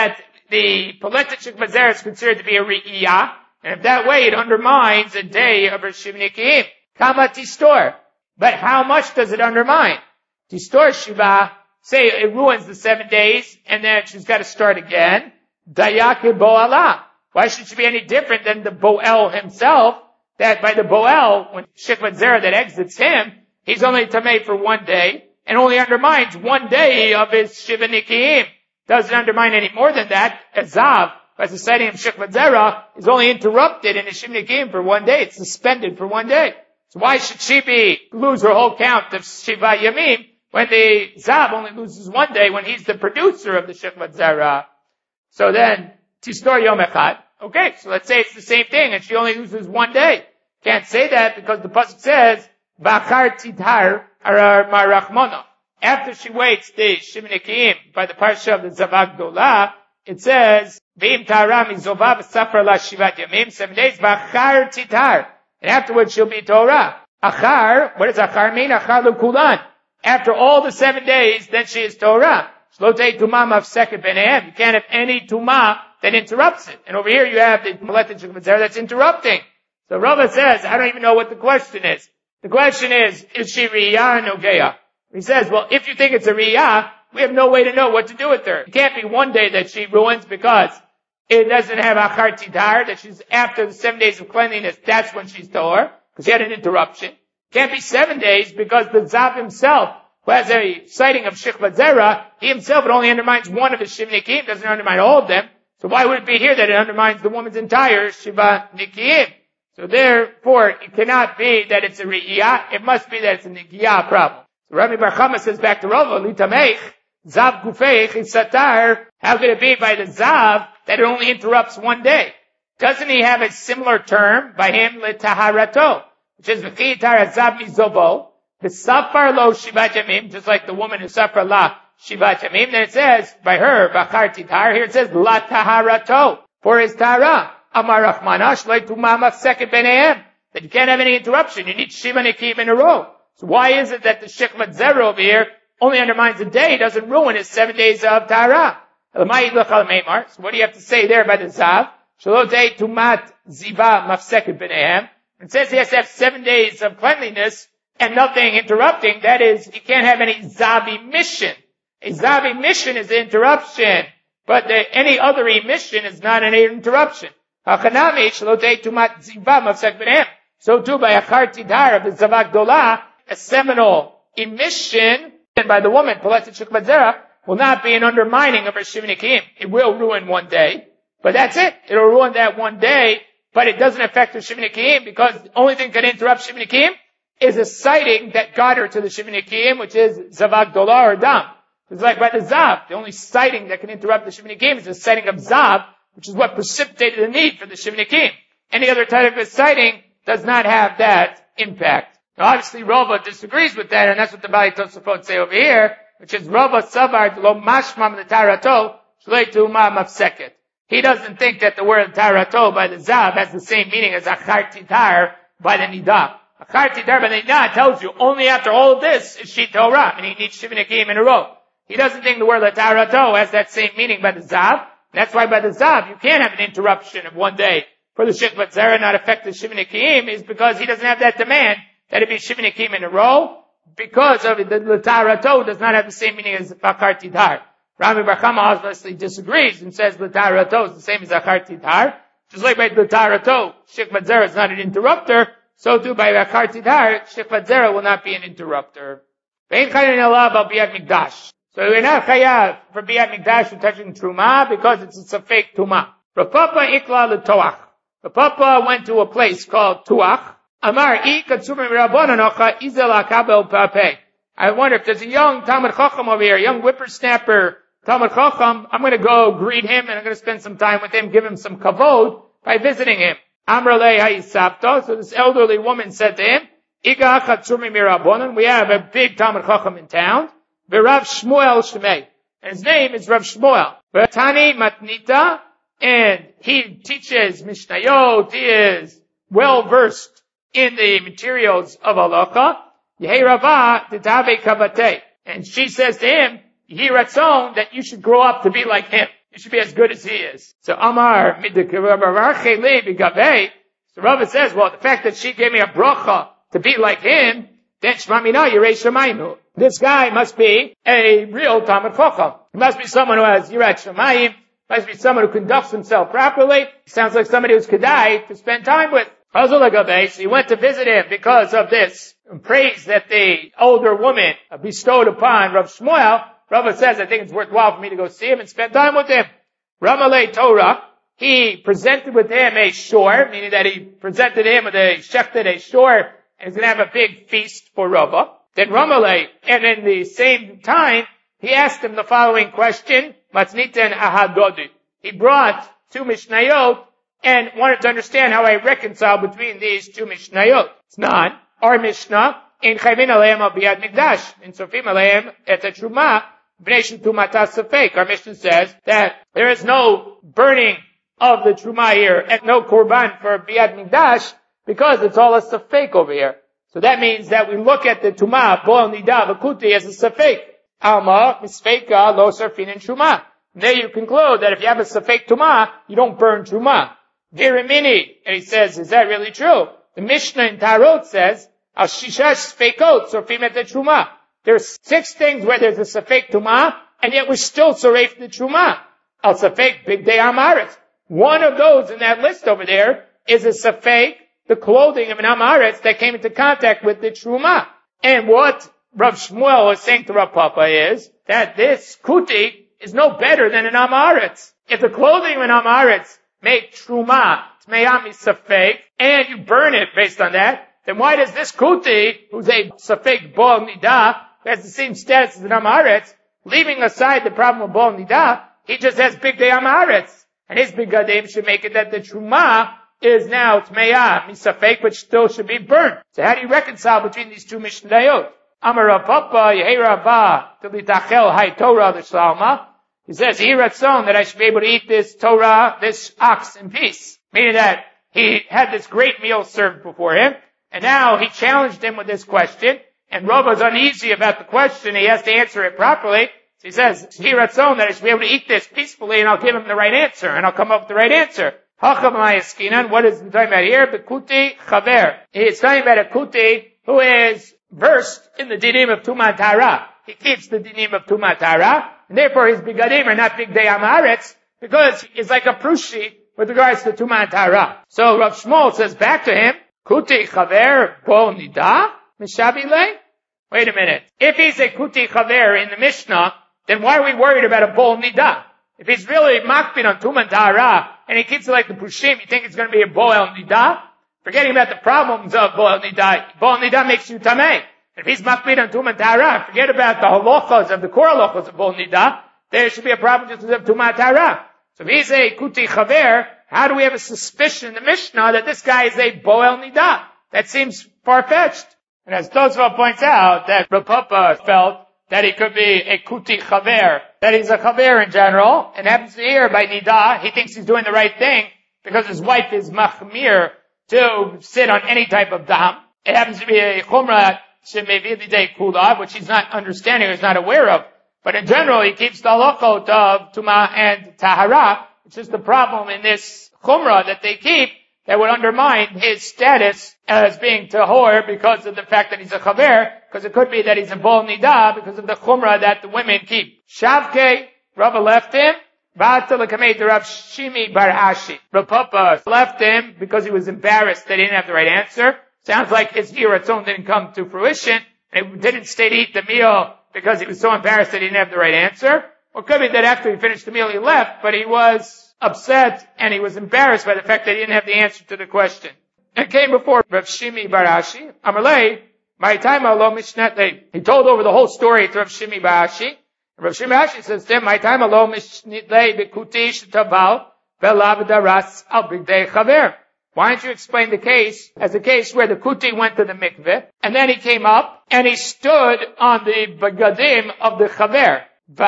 the Poletet Shikvat Zera is considered to be a Re'iyah, and if that way it undermines a day of her Shivnikiyim. Kama Tistor. But how much does it undermine? Tistor Shiva, say it ruins the 7 days, and then she's got to start again. Dayake Bo'ala. Why should she be any different than the Bo'el himself? That by the Bo'el, when Shikvat Zera that exits him, he's only Tamei for 1 day, and only undermines 1 day of his Shiva Nikiyim. Doesn't undermine any more than that. A Zav, by the sighting of Shikvat Zera, is only interrupted in his Shiva Nikiyim for 1 day. It's suspended for 1 day. So why should she lose her whole count of Shiva Yamim when the Zav only loses 1 day when he's the producer of the Shikvat Zera? So then, Tistor Yom Echad. Okay, so let's say it's the same thing and she only loses 1 day. Can't say that because the pasuk says, Bachar Tidhar Arar Marachmono. After she waits the Shivnikiyim by the parsha of the Zavag Dola, it says, V'im Tahara Mizova V'safar La Shivat Yamim, 7 days, Bachar Tidhar. And afterwards she'll be Torah. Achar, what does Achar mean? Achar L'kulan. After all the 7 days, then she is Torah. Shlotei Tumah Mafseket B'nehem. You can't have any Tumah that interrupts it. And over here you have the Poletet Shikvat Zera that's interrupting. So Rava says, I don't even know what the question is. The question is she Riyah or Nogeah? He says, well, if you think it's a Riyah, we have no way to know what to do with her. It can't be 1 day that she ruins because it doesn't have Achar Tidhar, that she's after the 7 days of cleanliness, that's when she's Torah, because she had an interruption. It can't be 7 days because the Zav himself, who has a sighting of Shikvat Zera, he himself, it only undermines 1 of his Shivnikiyim, doesn't undermine all of them. So why would it be here that it undermines the woman's entire Shiva Nikiyim? So therefore, it cannot be that it's a Re'iyah, it must be that it's a Nikiyah problem. So Rabbi Bar Chama says back to Rava, Litameich, Zav Gufeich, is Satar. How could it be by the Zav that it only interrupts 1 day? Doesn't he have a similar term by him, L'taharato, which is V'chitar Zav Mizobo, V'safar lo Shivat Yamim, just like the woman who suffer la Shivat Yamim. Then it says, by her, Bachar Tidhar, here it says, La Taharato, for his Tahara. Amar Rachmanash, like Tumama second Benehem, that you can't have any interruption. You need Shiva Nikiyim in a row. So why is it that the Shikvat Zera over here only undermines a day, doesn't ruin his 7 days of Tahara? So what do you have to say there by the Zav? Shalotei Tumat Ziva Mafseket Benehem. It says he has to have 7 days of cleanliness and nothing interrupting. That is, he can't have any Zav emission. A Zav emission is an interruption, but any other emission is not an interruption. Hachanami Shalotei Tumat Ziva Mafseket Benehem. So too by Achar Tidhar of the Zavak Dola, a seminal emission by the woman, Poletet Shikvat Zera, will not be an undermining of her Shivnikiyim. It will ruin 1 day, but that's it. It'll ruin that 1 day, but it doesn't affect her Shivnikiyim because the only thing that can interrupt Shivnikiyim is a sighting that got her to the Shivnikiyim, which is Zavak Dola or Dam. It's like by the Zav, the only sighting that can interrupt the Shivnikiyim is the sighting of Zav, which is what precipitated the need for the Shivnikiyim. Any other type of sighting does not have that impact. Now obviously Rava disagrees with that, and that's what the Bali Tosafot say over here, which is Rava Savar lo mashmam l'tarato shleitu ma mafseket. He doesn't think that the word tarato by the Zav has the same meaning as achar tidar by the Nidah. Achar tidar by the Nidah tells you only after all of this is she Torah, and he needs Shiva Nikiyim in a row. He doesn't think the word l'tarato has that same meaning by the Zav. That's why by the Zav you can't have an interruption of 1 day for the Shikvat Zera not affect the Shiva Nikiyim, is because he doesn't have that demand that it be Shiva Nikiyim in a row, because of it, the L'tarato does not have the same meaning as Achar Tidhar. Rabbi Bar Chama obviously disagrees and says L'tarato is the same as Achar Tidhar. Just like by L'tarato, Shikvat Zera is not an interrupter, so too by Achar Tidhar, Shikvat Zera will not be an interrupter. Ve'in chayin alav al Biyat Mikdash. So we're not chayav for Biyat Mikdash for touching Truma because it's a fake Tuma. Rav Papa ikla l'toach. Rav Papa went to a place called Tuach. Amar I katsumim rabbananocha izel akabel pape. I wonder if there's a young Talmud Chacham over here, a young whippersnapper Talmud Chacham. I'm going to go greet him and I'm going to spend some time with him, give him some kavod by visiting him. Amrale ha'isapto. So this elderly woman said to him, Iga katsumim rabbanan. We have a big Talmud Chacham in town. V'Rav Shmuel Shemei. And his name is Rav Shmuel. V'Tani Matnita. And he teaches Mishnayot. He is well versed in the materials of halacha. Yehei Rava Titabe Kavate. And she says to him, Yehi Ratzon, that you should grow up to be like him. you should be as good as he is. So Amar, so Rava says, well, the fact that she gave me a bracha to be like him, then Shmamina Yirei Shamayim. This guy must be a real Talmid Chacham. He must be someone who has Yirat Shamayim, must be someone who conducts himself properly. He sounds like somebody who's kedai to spend time with. So he went to visit him because of this praise that the older woman bestowed upon Rav Shmuel. Rava says, I think it's worthwhile for me to go see him and spend time with him. Ramalei Torah, he presented with him a shor, meaning that he presented him with a shechted, a shor, and he's going to have a big feast for Rava. Then Ramalei, and in the same time, he asked him the following question, Matzniten Ahadodi. He brought 2 Mishnayot and wanted to understand how I reconcile between these 2 Mishnayot. It's not. Our Mishnah, in Chaymin Aleim al Biyad Mikdash, in Sofim Aleim et Truma, B'nei Tumata Safek. Our Mishnah says that there is no burning of the Truma here and no Korban for Biyad Mikdash because it's all a Safek over here. So that means that we look at the Tumah, Bo'el Nida, V'kuti as a Safek. Alma, Misfeka, Lo Sarfin and Truma. There you conclude that if you have a Safek Tumah, you don't burn Truma. Virimini, and he says, is that really true? The Mishnah in Tarot says, Al Shishash Sfekot, Sorfim et Truma. There's 6 things where there's a Safek Tumah, and yet we're still Soref the Truma. Al Safek Bigdei Amaretz. One of those in that list over there is a Safek, the clothing of an Amaretz that came into contact with the Truma. And what Rav Shmuel was saying to Rav Papa is that this Kuti is no better than an Amaretz. If the clothing of an Amaretz make Truma, Tmeyami Safek, and you burn it based on that, then why does this Kuti, who's a Safek Bo'el Nida, who has the same status as an Amaretz, leaving aside the problem of Bo'el Nida, he just has Bigdei Amaretz. And his Bigadim should make it that the Truma is now Tmeya Misafek, which still should be burnt. So how do you reconcile between these 2 Mishnayot? Amar Rav Papa, Yehei Rabbah, T'litachel Hai Torah L'Shalma. He says, Yiratzon, that I should be able to eat this Torah, this ox in peace. Meaning that he had this great meal served before him, and now he challenged him with this question, and Rav was uneasy about the question, he has to answer it properly. So he says, Yiratzon, that I should be able to eat this peacefully, and I'll give him the right answer, and I'll come up with the right answer. What is he talking about here? Bekuti Chaver. He's talking about a Kuti who is versed in the dinim of Tumat Hara. He keeps the dinim of Tumat Hara, and therefore his bigadim are not Bigdei Amaretz, because he's like a Prushi with regards to Tumat Hara. So Rav Shmuel says back to him, Kuti Chaver Bo'el Nida Mishabile? Wait a minute. If he's a Kuti Chaver in the Mishnah, then why are we worried about a Bo'el Nida? If he's really makpid on Tumat Hara, and he keeps it like the Prushim, you think it's going to be a Bo'el Nida? Forgetting about the problems of Bo'el Nida. Bo'el Nida makes you Tameh. If he's makpid on Tumat Hara, forget about the halachas of the core halachas of Bo'el Nida. There should be a problem just of Tumat Hara. So if he's a Kuti Chaver, how do we have a suspicion in the Mishnah that this guy is a Bo'el Nida? That seems far-fetched. And as Tosfot points out, that Rav Papa felt that he could be a Kuti Chaver, that he's a Chaver in general, and happens to hear by Nida, he thinks he's doing the right thing, because his wife is Machmir to sit on any type of dam. It happens to be a Chumrah Shemevili Kula, which he's not understanding or is not aware of. But in general, he keeps the halachot of Tumah and Tahara. It's just the problem in this Chumrah that they keep that would undermine his status as being Tahor because of the fact that he's a Chaver, because it could be that he's a Bo'el Nida because of the Chumrah that the women keep. Shavke, Rava left him. Rav Shimi bar Ashi. Rav Papa left him because he was embarrassed that he didn't have the right answer. Sounds like his Yiratzon didn't come to fruition. And he didn't stay to eat the meal because he was so embarrassed that he didn't have the right answer. Or it could be that after he finished the meal he left, but he was upset and he was embarrassed by the fact that he didn't have the answer to the question. It came before Rav Shimi bar Ashi. Amalei, my time lo mishnete. He told over the whole story to Rav Shimi bar Ashi. Rav Shimi bar Ashi says to him, my time lo mishnete bekuti shtabal velav daras al bigdei chaver. Why don't you explain the case as a case where the Kuti went to the mikveh, and then he came up, and he stood on the begadim of the Chaver.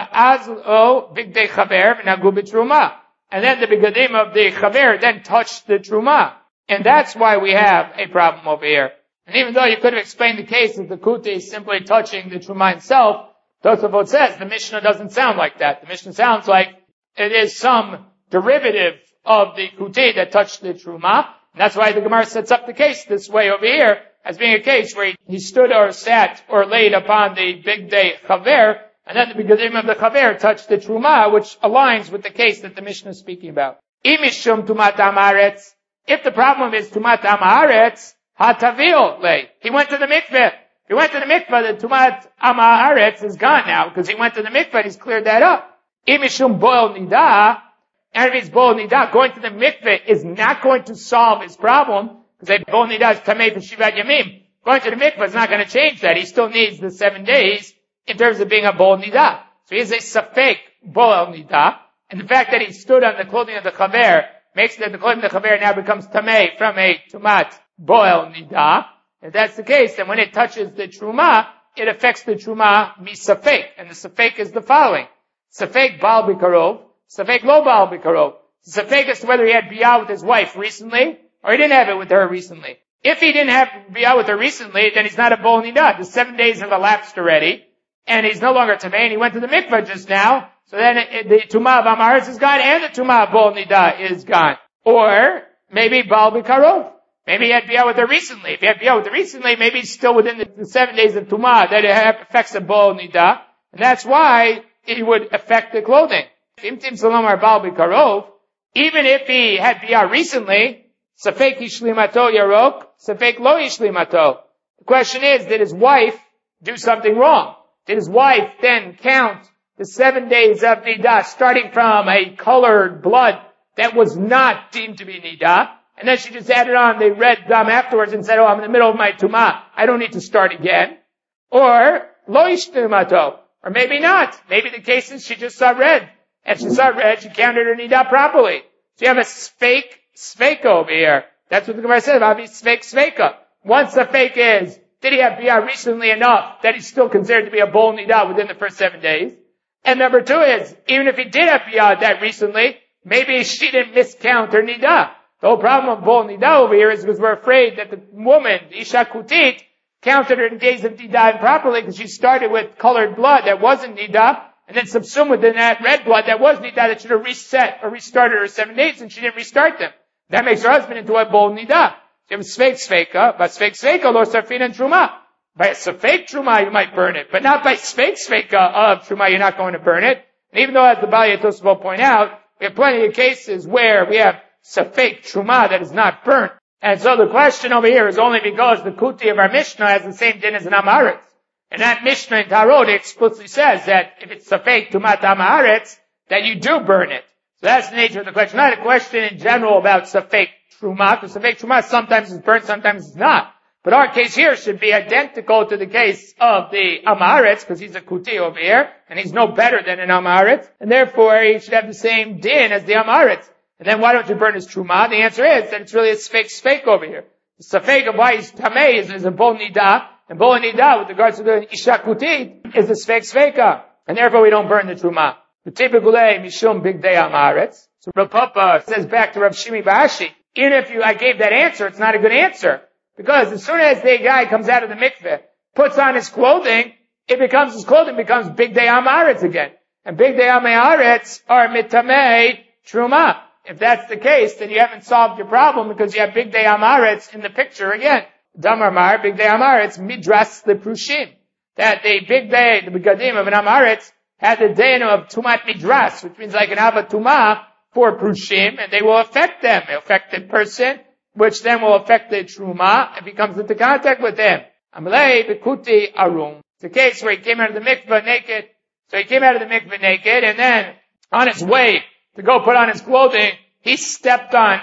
Va'azlo bigdei Chaver v'nagu b'truma. And then the begadim of the Chaver then touched the Truma. And that's why we have a problem over here. And even though you could have explained the case that the Kuti is simply touching the Truma himself, Tosafot says the Mishnah doesn't sound like that. The Mishnah sounds like it is some derivative of the kuti that touched the truma. And that's why the Gemara sets up the case this way over here, as being a case where he stood or sat or laid upon the big day chaver, and then the begadim of the chaver touched the truma, which aligns with the case that the Mishnah is speaking about. Imishum tumat amaretz. If the problem is tumat amaretz, hatavil lay. He went to the mikveh. He went to the mikveh, the tumat amaretz is gone now, because he went to the mikveh and he's cleared that up. Imishum boil nida, and if he's boil nida, going to the mikveh is not going to solve his problem, because boil nida is tamei for shivat yamim. Going to the mikveh is not going to change that. He still needs the 7 days in terms of being a boil nida. So he is a safek boil nida, and the fact that he stood on the clothing of the chaver makes that the clothing of the chaver now becomes tamei from a tumat boil nida. If that's the case, then when it touches the truma, it affects the truma misafek. And the safek is the following. Safek bal bikarov, safek lo bal bikarov. Safek as to whether he had biyah with his wife recently, or he didn't have it with her recently. If he didn't have biyah with her recently, then he's not a bol nidah. The 7 days have elapsed already, and he's no longer tamei, and he went to the mikveh just now, so then the tumah of amaretz is gone, and the tumah of bol nidah is gone. Or, maybe bal bikarov. Maybe he had biyah with her recently. If he had biyah with her recently, maybe he's still within the 7 days of tumah that it affects a bol nidah, and that's why it would affect the clothing. Imtim salomar bal bikarov, even if he had biyah recently, safek yishlimato yarok, safek lo yishlimato. The question is, did his wife do something wrong? Did his wife then count the 7 days of nidah starting from a colored blood that was not deemed to be nidah? And then she just added on the red dam afterwards and said, oh, I'm in the middle of my tumah. I don't need to start again. Or, lo yishlimato. Or maybe not. Maybe the case is she just saw red. And she saw red, she counted her nidah properly. So you have a fake sveka over here. That's what the Gemara says about fake sveka. Once the fake is, did he have biyah recently enough that he's still considered to be a bol nidah within the first 7 days? And number two is, even if he did have biyah that recently, maybe she didn't miscount her nidah. The whole problem of bol nidah over here is because we're afraid that the woman, the isha kutit, counted her days of nidah improperly because she started with colored blood that wasn't nidah, and then subsumed within that red blood that was nidah that should have reset or restarted her 7 days, and she didn't restart them. That makes her husband into a bol nidah. So you have sfeik sveka, but sfeik sveka lo sarfin and truma. By a sfeik truma you might burn it, but not by sfeik sveka of truma you're not going to burn it. And even though, as the Balei Tosafot will point out, we have plenty of cases where we have safek truma that is not burnt. And so the question over here is only because the kuti of our Mishnah has the same din as an amaretz. And that Mishnah in Tarot explicitly says that if it's safek tumat amaretz, that you do burn it. So that's the nature of the question. Not a question in general about safek truma, because safek truma sometimes is burnt, sometimes it's not. But our case here should be identical to the case of the amaretz, because he's a kuti over here, and he's no better than an amaretz, and therefore he should have the same din as the amaretz. And then why don't you burn his truma? The answer is that it's really a sfeik over here. The sfeik of why he's tamei is a bol nidah, and bol nidah with regards to the isha kutit is the sfeika. And therefore we don't burn the truma. The typical mishum big day amaretz. So Rav Papa says back to Rav Shimi Bashi, even if I gave that answer, it's not a good answer. Because as soon as the guy comes out of the mikveh, puts on his clothing, his clothing becomes big day amaretz again. And big day amaretz are mitamei truma. If that's the case, then you haven't solved your problem because you have big day amaretz in the picture again. Damar mar, big day amaretz, midras the prushim. That the big day, the begadim of an amaretz, had the day of tumat midras, which means like an avatuma for prushim, and they will affect them. They affect the person, which then will affect the truma, and becomes into contact with them. Amalei bekuti arum. It's a case where he came out of the mikveh naked. So he came out of the mikveh naked, and then on his way to go put on his clothing, he sat on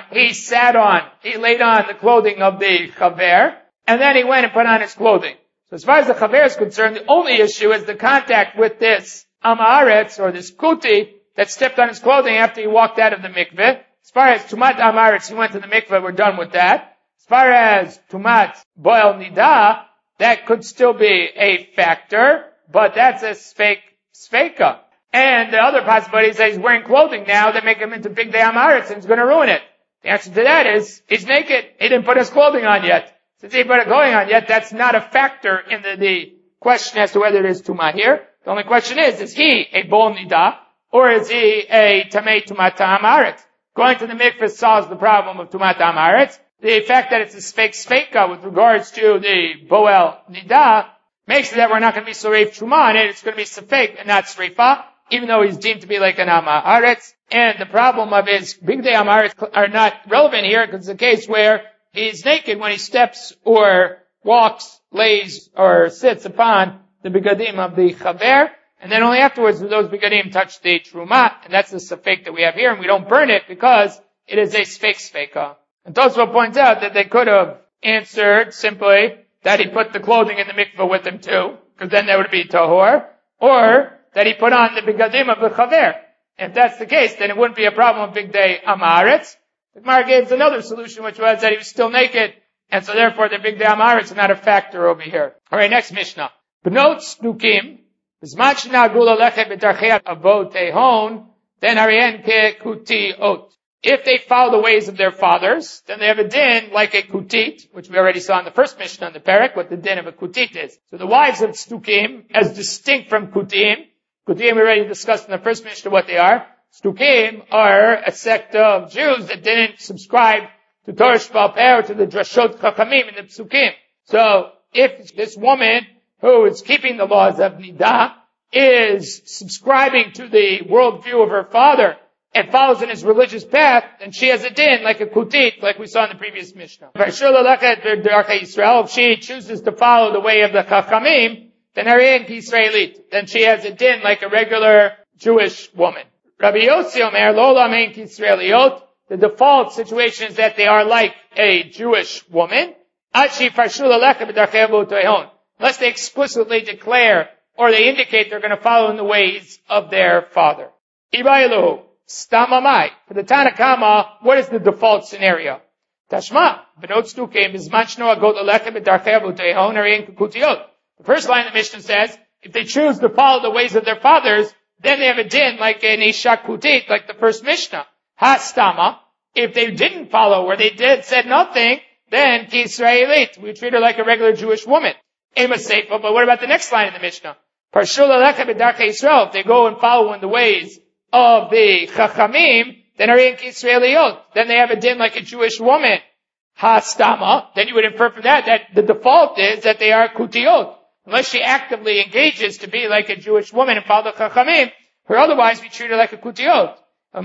the clothing of the chaver, and then he went and put on his clothing. So as far as the chaver is concerned, the only issue is the contact with this amaretz, or this kuti, that stepped on his clothing after he walked out of the mikveh. As far as tumat amaretz, he went to the mikveh, we're done with that. As far as tumat boil nidah, that could still be a factor, but that's a sfeika. And the other possibility is that he's wearing clothing now that make him into big day amaretz and it's going to ruin it. The answer to that is, he's naked. He didn't put his clothing on yet. Since he didn't put it clothing on yet, that's not a factor in the question as to whether it is tumah here. The only question is he a bol nidah, or is he a Tamei Tumat Haaretz? Going to the mikveh solves the problem of Tumat Haaretz. The fact that it's a Sfeika with regards to the Boel Nida makes it that we're not going to be Soreif Truma on it. It's going to be Sfeik and not Sreifa, even though he's deemed to be like an Haaretz. And the problem of his Big Day Haaretz are not relevant here because it's a case where he's naked when he steps or walks, lays, or sits upon the Begadim of the Chaver. And then only afterwards do those Begadim touch the Truma. And that's the Sfeik that we have here. And we don't burn it because it is a Sfeika. And Tosfot points out that they could have answered simply that he put the clothing in the mikveh with him too, because then that would be tahor, or that he put on the begadim of the chaver. If that's the case, then it wouldn't be a problem of Big Day Haaretz. The Gemara gives another solution, which was that he was still naked, and so therefore the Big Day Haaretz is not a factor over here. Alright, next Mishnah. B'not Snukim, b'zman shenagul alechet b'darchei avot tehon, then harien ke kutiot. If they follow the ways of their fathers, then they have a din like a kutit, which we already saw in the first Mishnah on the Perek, what the din of a kutit is. So the wives of Stukim, as distinct from kutim we already discussed in the first Mishnah what they are. Stukim are a sect of Jews that didn't subscribe to Torah Sheba'al Peh or to the Drashot Chachamim in the Psukim. So if this woman who is keeping the laws of Nidah is subscribing to the worldview of her father and follows in his religious path, then she has a din like a kutit, like we saw in the previous Mishnah. If she chooses to follow the way of the Chachamim, then she has a din like a regular Jewish woman. Rabbi Yossi Omer, the default situation is that they are like a Jewish woman, unless they explicitly declare or they indicate they're going to follow in the ways of their father. Stamamai. For the Tanakama, what is the default scenario? Tashma. The first line of the Mishnah says, if they choose to follow the ways of their fathers, then they have a din like an Isha Kutit, like the first Mishnah. Ha-stama. If they didn't follow, or they said nothing, then Ki Israelit. We treat her like a regular Jewish woman. Ema Seifa. But what about the next line of the Mishnah? If they go and follow in the ways of the Chachamim, then Ariyan Israeliyot. Then they have a din like a Jewish woman. Ha-stama. Then you would infer from that the default is that they are Kutiyot. Unless she actively engages to be like a Jewish woman and follow the Chachamim, or otherwise we treat her like a Kutiyot. From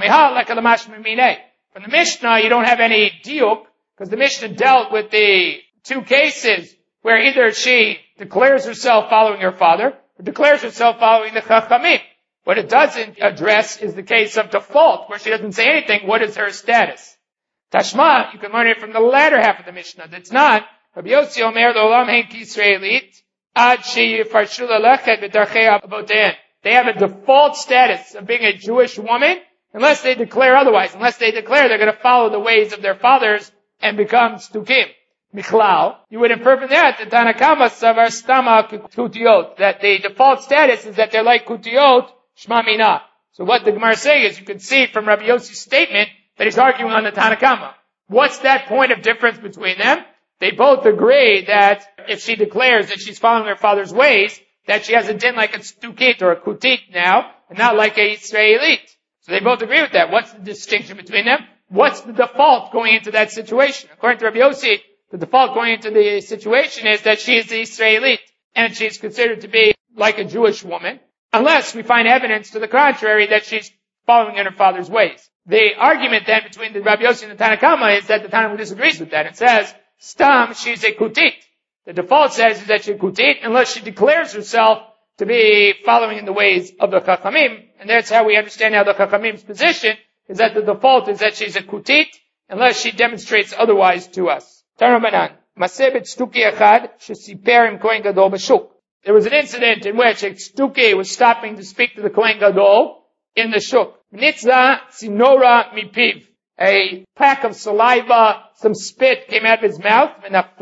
the Mishnah, you don't have any diuk, because the Mishnah dealt with the two cases where either she declares herself following her father, or declares herself following the Chachamim. What it doesn't address is the case of default, where she doesn't say anything. What is her status? Tashma, you can learn it from the latter half of the Mishnah. That's not. Rabbi Yossi Omer L'olam Hein Kisraelit Ad Sheyifarshu Lalechet B'Darchei Avotein. They have a default status of being a Jewish woman, unless they declare otherwise. Unless they declare they're going to follow the ways of their fathers and become Stukim. Michlal. You would infer from that Tanakama Savar Stama Kutiyot, that the default status is that they're like Kutiyot, Shma Mina. So what the Gemara says is you can see from Rabbi Yossi's statement that he's arguing on the Tanakama. What's that point of difference between them? They both agree that if she declares that she's following her father's ways, that she has a din like a Stukit or a Kutit now, and not like a Israelite. So they both agree with that. What's the distinction between them? What's the default going into that situation? According to Rabbi Yossi, the default going into the situation is that she is the Israelite, and she's considered to be like a Jewish woman, unless we find evidence to the contrary that she's following in her father's ways. The argument then between the Rabbi Yossi and the Tanakama is that the Tanakama disagrees with that. It says, Stam, she's a Kutit. The default says is that she's a Kutit unless she declares herself to be following in the ways of the Chachamim. And that's how we understand now the Chachamim's position, is that the default is that she's a Kutit unless she demonstrates otherwise to us. Tarabanan. Masebet Stuki Echad, Shesiper im Kohen Gadol B'Shuk. There was an incident in which a Stuki was stopping to speak to the Kohen Gadol in the Shuk. Nitza Sinora Mipiv. A pack of saliva, some spit came out of his mouth, and it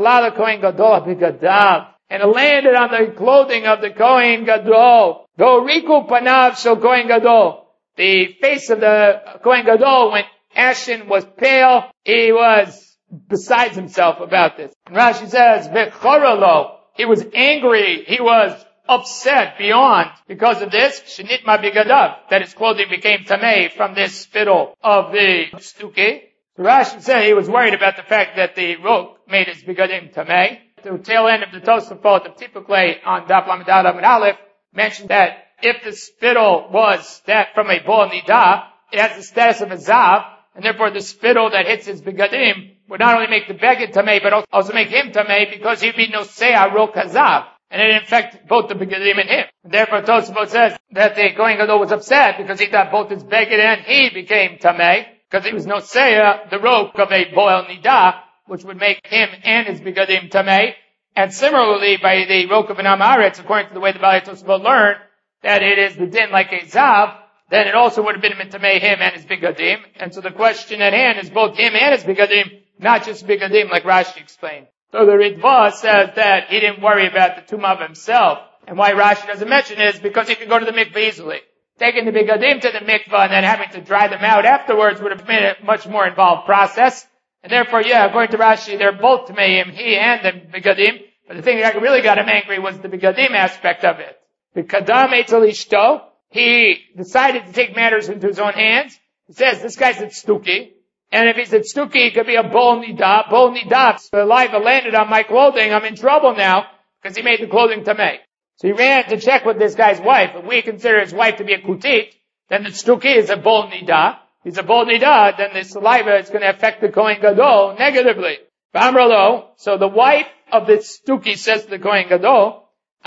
landed on the clothing of the Kohen Gadol. Riku Panav Shel Kohen Gadol. The face of the Kohen Gadol went ashen, was pale. He was besides himself about this. And Rashi says, V'choralo. He was angry. He was upset beyond, because of this, shenitma bigadav, that his clothing became tamei from this spittle of the stuki. Rashi said he was worried about the fact that the rok made his bigadim tamei. The tail end of the Tosafot of Tipuklei on Daf Lamed Amud Aleph mentioned that if the spittle was that from a bol nidah, it has the status of a zav, and therefore the spittle that hits his bigadim would not only make the beged tamei, but also make him tamei, because he'd be nosea rok hazav, and it infect both the begadim and him. And therefore Tosafot says that the Kohen Gadol was upset because he thought both his beged and he became tamei, because he was nosea the rok of a bol nidah, which would make him and his begadim tamei. And similarly, by the rok of an amaretz, according to the way the Balei Tosafot learned, that it is the din like a zav, then it also would have been mitamei him and his bigadim. And so the question at hand is both him and his bigadim, not just bigadim like Rashi explained. So the Ritva says that he didn't worry about the tumah of himself. And why Rashi doesn't mention it is because he could go to the mikveh easily. Taking the bigadim to the mikveh and then having to dry them out afterwards would have been a much more involved process. And therefore, according to Rashi, they're both tameim, he and the bigadim. But the thing that really got him angry was the bigadim aspect of it. The kadam etzel ishto, he decided to take matters into his own hands. He says, this guy's at stuki. And if he's at stuki, it could be a bol nidah. Bol nidah, the laiva landed on my clothing. I'm in trouble now because he made the clothing tamei. So he ran to check with this guy's wife. If we consider his wife to be a kutit, then the stuki is a bol nidah. If he's a bol nidah, then the saliva is going to affect the Kohen Gadol negatively. So the wife of the stuki says to the Kohen Gadol,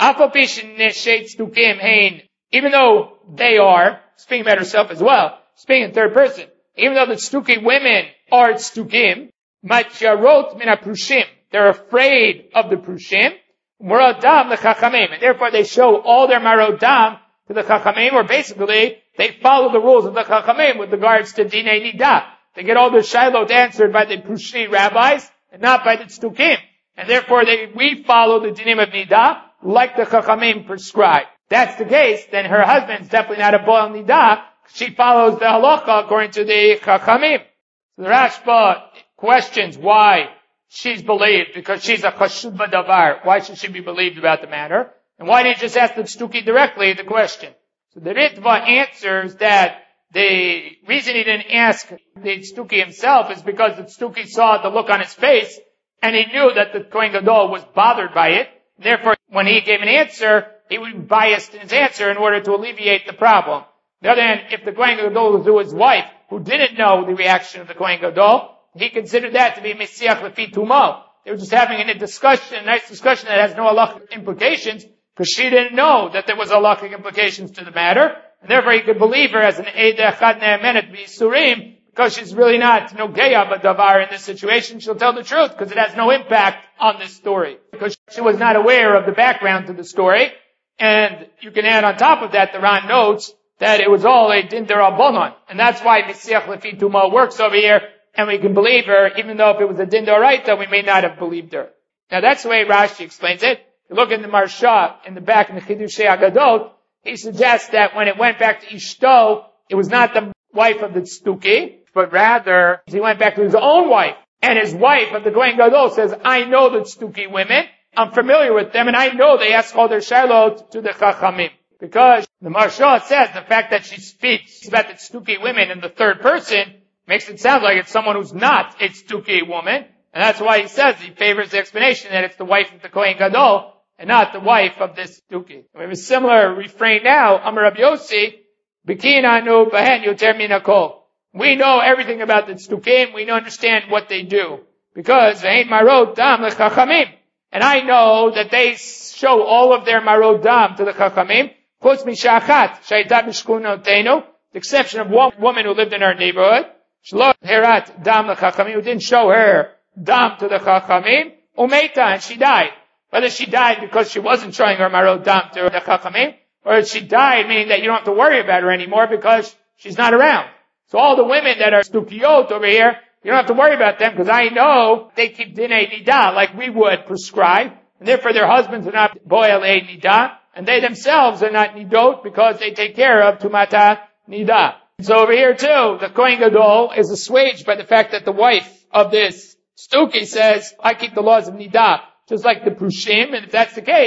even though they are, speaking about herself as well, speaking in third person, even though the stuki women are stukim, macharot min prushim, they're afraid of the prushim, muradam the chachamim, and therefore they show all their marodam to the chachamim, or basically they follow the rules of the chachamim with regards to dinei nidah. They get all their shailot answered by the prushi rabbis and not by the stukim, and therefore we follow the dinim of nidah like the chachamim prescribe. That's the case, then her husband's definitely not a bol nidah. She follows the halacha according to the chachamim. So the Rashba questions why she's believed, because she's a chashud b'davar. Why should she be believed about the matter? And why didn't you just ask the stuki directly the question? So the Ritva answers that the reason he didn't ask the stuki himself is because the stuki saw the look on his face, and he knew that the Kohen Gadol was bothered by it. Therefore, when he gave an answer, he would be biased in his answer in order to alleviate the problem. On the other hand, if the Kohen Gadol was to his wife, who didn't know the reaction of the Kohen Gadol, he considered that to be Mesiach Lefi Tumo. They were just having a discussion, a nice discussion that has no halachic implications, because she didn't know that there was halachic implications to the matter, and therefore he could believe her as an Eideh Chad Ne'emenet B'Yisurim, because she's really not Nogeya B'Davar in this situation. She'll tell the truth, because it has no impact on this story, because she was not aware of the background to the story. And you can add on top of that, the Ran notes that it was all a din derabanan, and that's why Mesiach Lefi Tumo works over here, and we can believe her, even though if it was a din d'oraita, we may not have believed her. Now that's the way Rashi explains it. You look in the Marsha, in the back in the Chidushei Agadot, he suggests that when it went back to Ishto, it was not the wife of the Stuki, but rather, he went back to his own wife. And his wife of the Kohen Gadol says, I know the Stuki women, I'm familiar with them, and I know they ask all their shailot to the Chachamim. Because the Marsha says the fact that she speaks about the Stuki women in the third person makes it sound like it's someone who's not a Stuki woman. And that's why he says he favors the explanation that it's the wife of the Kohen Gadol and not the wife of this Stuki. We have a similar refrain now. Amar Rabbi Yossi, Bikin anu bahen yoter min hakol. We know everything about the Stukim. We understand what they do. Because ve'ein marot dam lechachamim. And I know that they show all of their marot dam to the chachamim. Chutz mishachat shayta b'shkunotenu. The exception of one woman who lived in our neighborhood. Shlo herat dam lechachamim. Who didn't show her dam to the chachamim. Umeita, and she died. Whether she died because she wasn't showing her marot dam to the chachamim, or she died meaning that you don't have to worry about her anymore because she's not around. So all the women that are stukiyot over here, you don't have to worry about them because I know they keep dinei nidah like we would prescribe, and therefore their husbands are not boelei nidah, and they themselves are not nidot because they take care of tumata nidah. So over here too, the Kohen Gadol is assuaged by the fact that the wife of this stuki says, I keep the laws of nidah, just like the prushim, and if that's the case,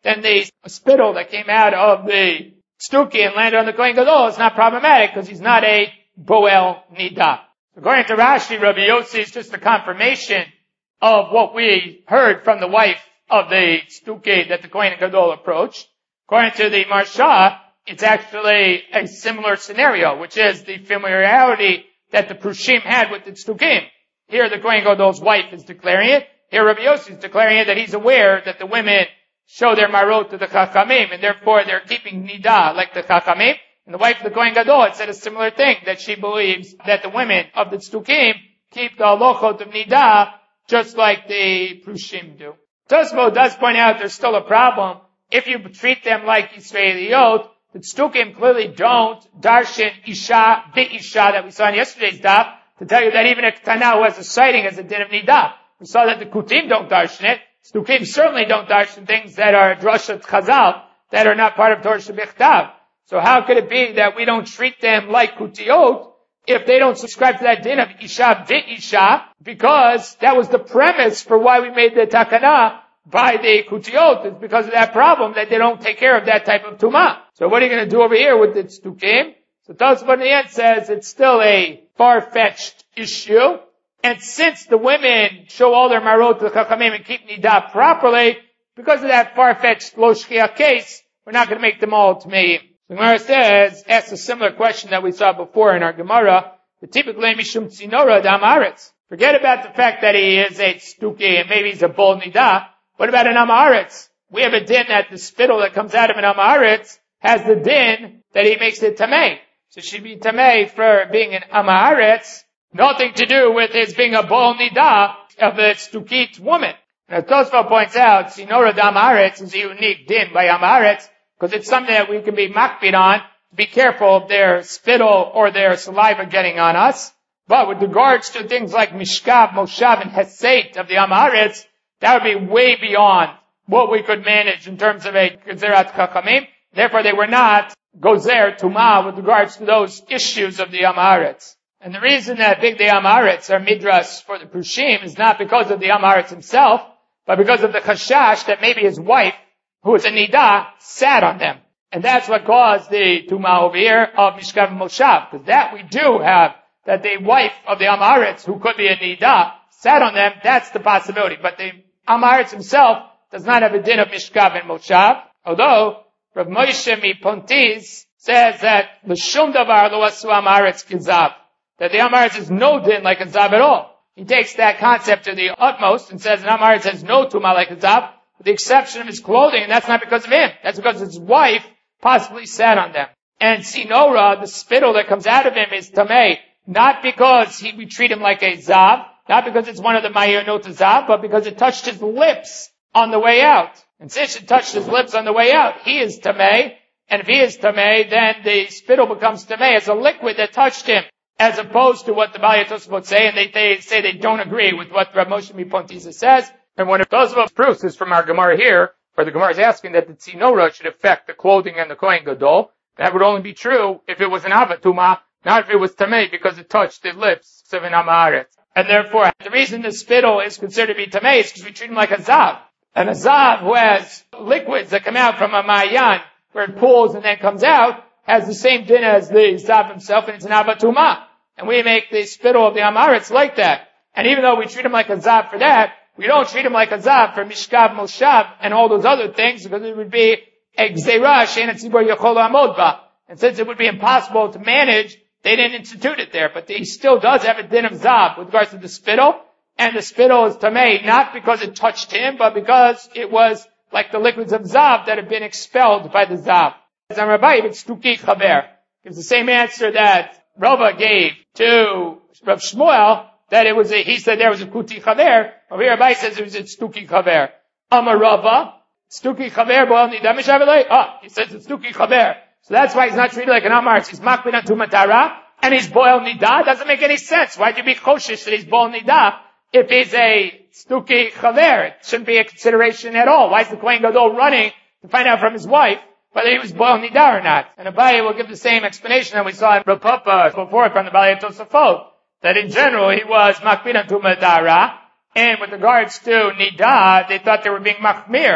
then the spittle that came out of the Stuki and landed on the Kohen Gadol is not problematic because he's not a Boel Nida. According to Rashi, Rabbi Yossi is just a confirmation of what we heard from the wife of the Stuki that the Kohen Gadol approached. According to the Marsha, it's actually a similar scenario, which is the familiarity that the Prushim had with the Stukim. Here the Kohen Gadol's wife is declaring it. Here Rabbi Yossi is declaring it that he's aware that the women show their marot to the Chachamim, and therefore they're keeping Nida like the Chachamim. And the wife of the Kohen Gadol had said a similar thing, that she believes that the women of the Stukim keep the halachot of Nida just like the Prushim do. Tosfot does point out there's still a problem. If you treat them like Yisraeliyot, the Stukim clearly don't darshan Isha, Isha that we saw in yesterday's daf, to tell you that even a Ketana who has a sighting has a din of Nida. We saw that the Kutim don't darshan it. Stukim certainly don't darshan things that are drashat Chazal, that are not part of Torah Shebichtav. So how could it be that we don't treat them like Kutiyot if they don't subscribe to that din of Isha Isha? Because that was the premise for why we made the Takana by the Kutiyot. It's because of that problem that they don't take care of that type of Tumah. So what are you going to do over here with the Stukim? So Tosfot in the end says it's still a far-fetched issue. And since the women show all their marot to the Chachamim and keep Nida properly, because of that far-fetched Lo Shchia case, we're not going to make them all Tmeim. The Gemara asks a similar question that we saw before in our Gemara, the typically Mishum Tzinora Dam Aretz. Forget about the fact that he is a Stuki and maybe he's a Bol Nida. What about an Am Haaretz? We have a din that the spittle that comes out of an Am Haaretz has the din that he makes it Tamei. So it should be Tamei for being an Am Haaretz. Nothing to do with his being a Bol Nida of a Stukit woman. Now Tosfot points out, Sinora Dam Haaretz is a unique din by Am Haaretz, because it's something that we can be makpid on, to be careful of their spittle or their saliva getting on us. But with regards to things like Mishkav, Moshav, and Hesed of the Am Haaretz, that would be way beyond what we could manage in terms of a Gezerat Chachamim. Therefore they were not Gozer Tumah with regards to those issues of the Am Haaretz. And the reason that big the Am Haaretz are midras for the Prushim is not because of the Am Haaretz himself, but because of the chashash that maybe his wife, who is a Nida, sat on them. And that's what caused the Tumah over here of Mishkav and Moshav. Because that we do have, that the wife of the Am Haaretz, who could be a Nida, sat on them, that's the possibility. But the Am Haaretz himself does not have a din of Mishkav and Moshav, although Rav Moshe Pontiz says that l'shum davar lo asu Am Haaretz kizav, that the Am Haaretz is no din like a zav at all. He takes that concept to the utmost and says an Am Haaretz has no tumah like a zav, with the exception of his clothing, and that's not because of him. That's because his wife possibly sat on them. And Sinora, the spittle that comes out of him, is tamei, not because we treat him like a zav, not because it's one of the Ma'ayonot zav, but because it touched his lips on the way out. And since it touched his lips on the way out, he is tamei, and if he is tamei, then the spittle becomes tamei as a liquid that touched him, as opposed to what the Baalei Tosfot say, and they say they don't agree with what Rav Moshe Pontiza says. And one of Tosfot's proofs is from our Gemara here, where the Gemara is asking that the Tzinora should affect the clothing and the Kohen Gadol. That would only be true if it was an Avatuma, not if it was Tamei, because it touched the lips of an Am Haaretz. And therefore, the reason the spittle is considered to be Tamei is because we treat him like a Zav. And a Zav who has liquids that come out from a Ma'ayan, where it pools and then comes out, has the same din as the Zav himself, and it's an Avatuma. And we make the spittle of the Am Haaretz like that. And even though we treat him like a Zav for that, we don't treat him like a Zav for Mishkav, Moshav, and all those other things, because it would be a Gzeirah, She'en HaTzibur Yochol La'amod Ba. And since it would be impossible to manage, they didn't institute it there. But he still does have a din of Zav with regards to the spittle, and the spittle is Tamei, not because it touched him, but because it was like the liquids of Zav that had been expelled by the Zav. Zamrabai, it's Stuki Chaber. Gives the same answer that Rava gave to Rav Shmuel, that it was he said there was a Kuti Chaver. Over here, Rabbi says it was a Stuki Chaver. Amar Rava, Stuki Chaver, Boel Nida Mishavelei. He says it's Stuki Chaver. So that's why he's not treated like an Am Haaretz. He's Makbid on Tumatara, and he's Boel Nida. Doesn't make any sense. Why'd you be Choshish that he's Boel Nida if he's a Stuki Chaver? It shouldn't be a consideration at all. Why is the Kohen Gadol running to find out from his wife whether he was Boel Nida or not? And Abaye will give the same explanation that we saw in Rav Papa before from the Baalei Tosafot, that in general he was Makbid on Tumatara, and with regards to Nida, they thought they were being Machmir.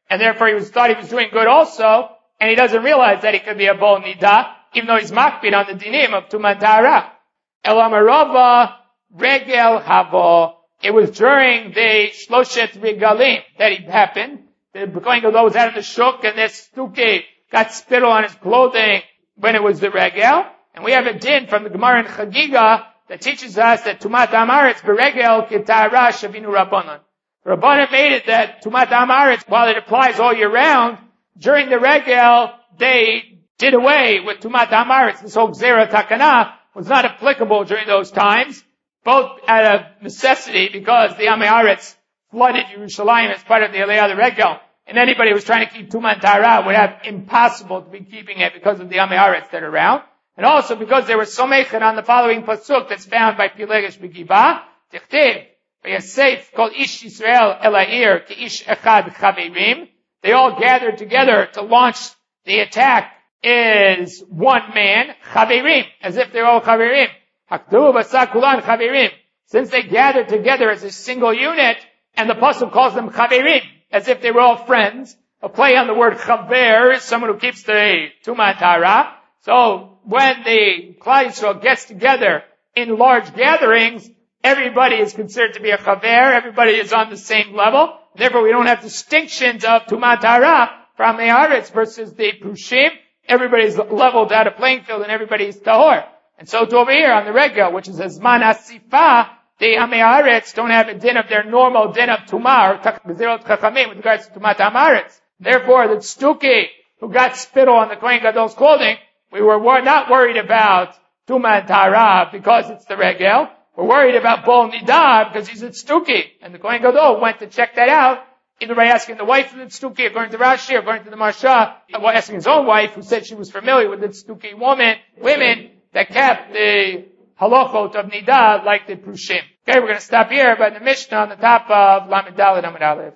and therefore thought he was doing good also, and he doesn't realize that he could be a bol nida, even though he's makbid on the dinim of tumat tahara. Elamarova regel havo. It was during the shloshet regalim that it happened. The Kohen Gadol was out of the shuk, and this stuki got spittle on his clothing when it was the regel. And we have a din from the Gemara in Chagiga that teaches us that tumat ha'aretz beregel ketahara shavinu rabbanon. Rabbanon made it that tumat ha'aretz, while it applies all year round, during the regel they did away with tumat ha'aretz. This whole gzera takana was not applicable during those times, both out of necessity because the Amei Haaretz flooded Yerushalayim as part of the Aliyah the Regel, and anybody who was trying to keep tumat tahara would have impossible to be keeping it because of the Amei Haaretz that are around. And also because they were somechet on the following pasuk that's found by Pilegesh Begibah, Tichtiv, V'yasef kol ish Yisrael el ha'ir ki ish echad chaverim. They all gathered together to launch the attack as one man, chaverim, as if they're all chaverim. Hakdu b'asa kulan chaverim. Since they gathered together as a single unit, and the pasuk calls them chaverim, as if they were all friends, a play on the word chaver, someone who keeps the tumat tahara. So when the Klal Yisrael gets together in large gatherings, everybody is considered to be a chaver, everybody is on the same level. Therefore, we don't have distinctions of tumat tahara from the Haaretz versus the Prushim. Everybody's leveled out a playing field and everybody's tahor. And so to over here on the regel, which is a zman asifa, the Amei Haaretz don't have a din of their normal din of tumah or gzerot chachamim with regards to tumat ha'aretz. Therefore, the stuki who got spittle on the Kohen Gadol's clothing, we were not worried about tumat tahara because it's the regel. We're worried about bol nida because he's a stuki. And the Kohen Gadol went to check that out, either by asking the wife of the stuki, according to Rashi, according to the Marsha, or asking his own wife, who said she was familiar with the stuki women that kept the halachot of nida like the prushim. Okay, we're going to stop here by the Mishnah on the top of Lamed Daled Amud Aleph.